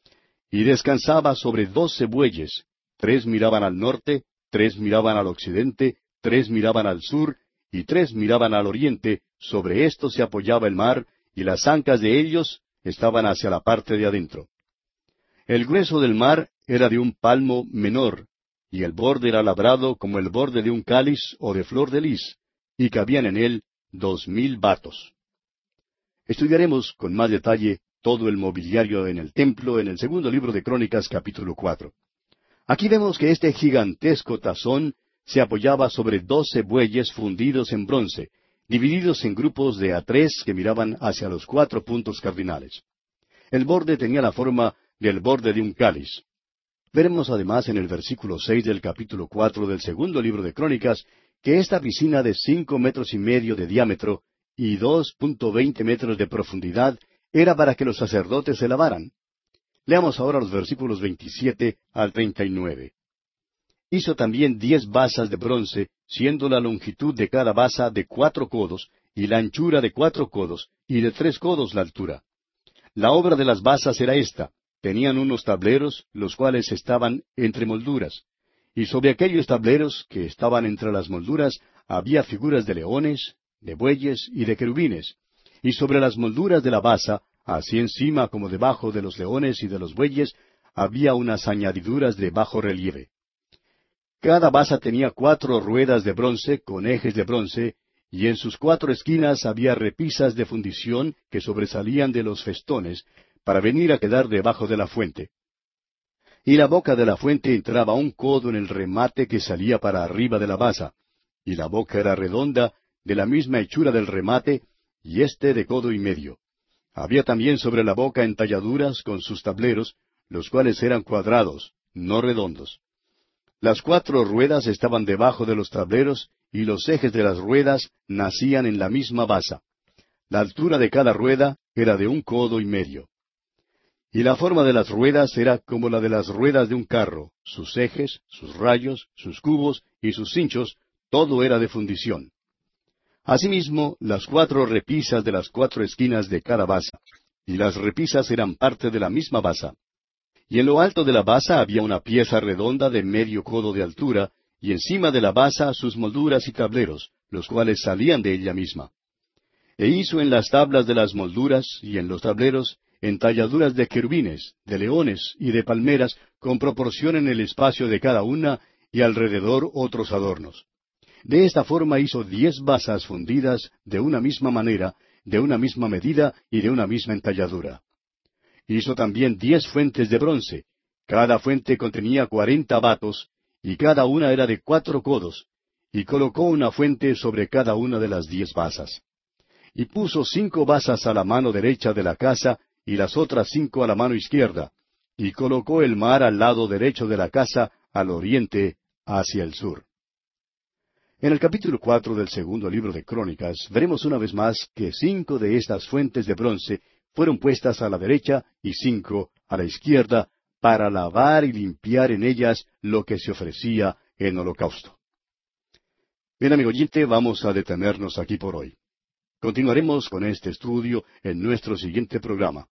Y descansaba sobre 12 bueyes, 3 miraban al norte, 3 miraban al occidente, 3 miraban al sur, y 3 miraban al oriente. Sobre esto se apoyaba el mar, y las ancas de ellos estaban hacia la parte de adentro. El grueso del mar era de un palmo menor, y el borde era labrado como el borde de un cáliz o de flor de lis, y cabían en él 2000 batos. Estudiaremos con más detalle todo el mobiliario en el templo en el segundo libro de Crónicas, capítulo 4. Aquí vemos que este gigantesco tazón se apoyaba sobre 12 bueyes fundidos en bronce, divididos en grupos de a 3 que miraban hacia los 4 puntos cardinales. El borde tenía la forma del borde de un cáliz. Veremos además en el versículo 6 del capítulo 4 del segundo libro de Crónicas que esta piscina de 5,5 metros de diámetro y 2,20 metros de profundidad era para que los sacerdotes se lavaran. Leamos ahora los versículos 27 al 39. Hizo también 10 basas de bronce, siendo la longitud de cada basa de 4 codos, y la anchura de 4 codos, y de 3 codos la altura. La obra de las basas era esta: tenían unos tableros, los cuales estaban entre molduras. Y sobre aquellos tableros que estaban entre las molduras había figuras de leones, de bueyes y de querubines. Y sobre las molduras de la basa, así encima como debajo de los leones y de los bueyes, había unas añadiduras de bajo relieve. Cada basa tenía 4 ruedas de bronce con ejes de bronce, y en sus 4 esquinas había repisas de fundición que sobresalían de los festones, para venir a quedar debajo de la fuente. Y la boca de la fuente entraba 1 codo en el remate que salía para arriba de la basa, y la boca era redonda, de la misma hechura del remate, y éste de 1,5 codos. Había también sobre la boca entalladuras con sus tableros, los cuales eran cuadrados, no redondos. Las 4 ruedas estaban debajo de los tableros, y los ejes de las ruedas nacían en la misma basa. La altura de cada rueda era de 1,5 codos. Y la forma de las ruedas era como la de las ruedas de un carro: sus ejes, sus rayos, sus cubos y sus cinchos, todo era de fundición. Asimismo, las 4 repisas de las 4 esquinas de cada basa, y las repisas eran parte de la misma basa. Y en lo alto de la basa había una pieza redonda de 0,5 codo de altura, y encima de la basa sus molduras y tableros, los cuales salían de ella misma. E hizo en las tablas de las molduras y en los tableros entalladuras de querubines, de leones y de palmeras, con proporción en el espacio de cada una, y alrededor otros adornos. De esta forma hizo 10 basas fundidas de una misma manera, de una misma medida y de una misma entalladura. Hizo también 10 fuentes de bronce. Cada fuente contenía 40 batos, y cada una era de 4 codos, y colocó una fuente sobre cada una de las 10 basas. Y puso 5 basas a la mano derecha de la casa, y las otras 5 a la mano izquierda, y colocó el mar al lado derecho de la casa, al oriente, hacia el sur. En el capítulo 4 del segundo libro de Crónicas, veremos una vez más que 5 de estas fuentes de bronce fueron puestas a la derecha y 5 a la izquierda, para lavar y limpiar en ellas lo que se ofrecía en holocausto. Bien, amigo oyente, vamos a detenernos aquí por hoy. Continuaremos con este estudio en nuestro siguiente programa.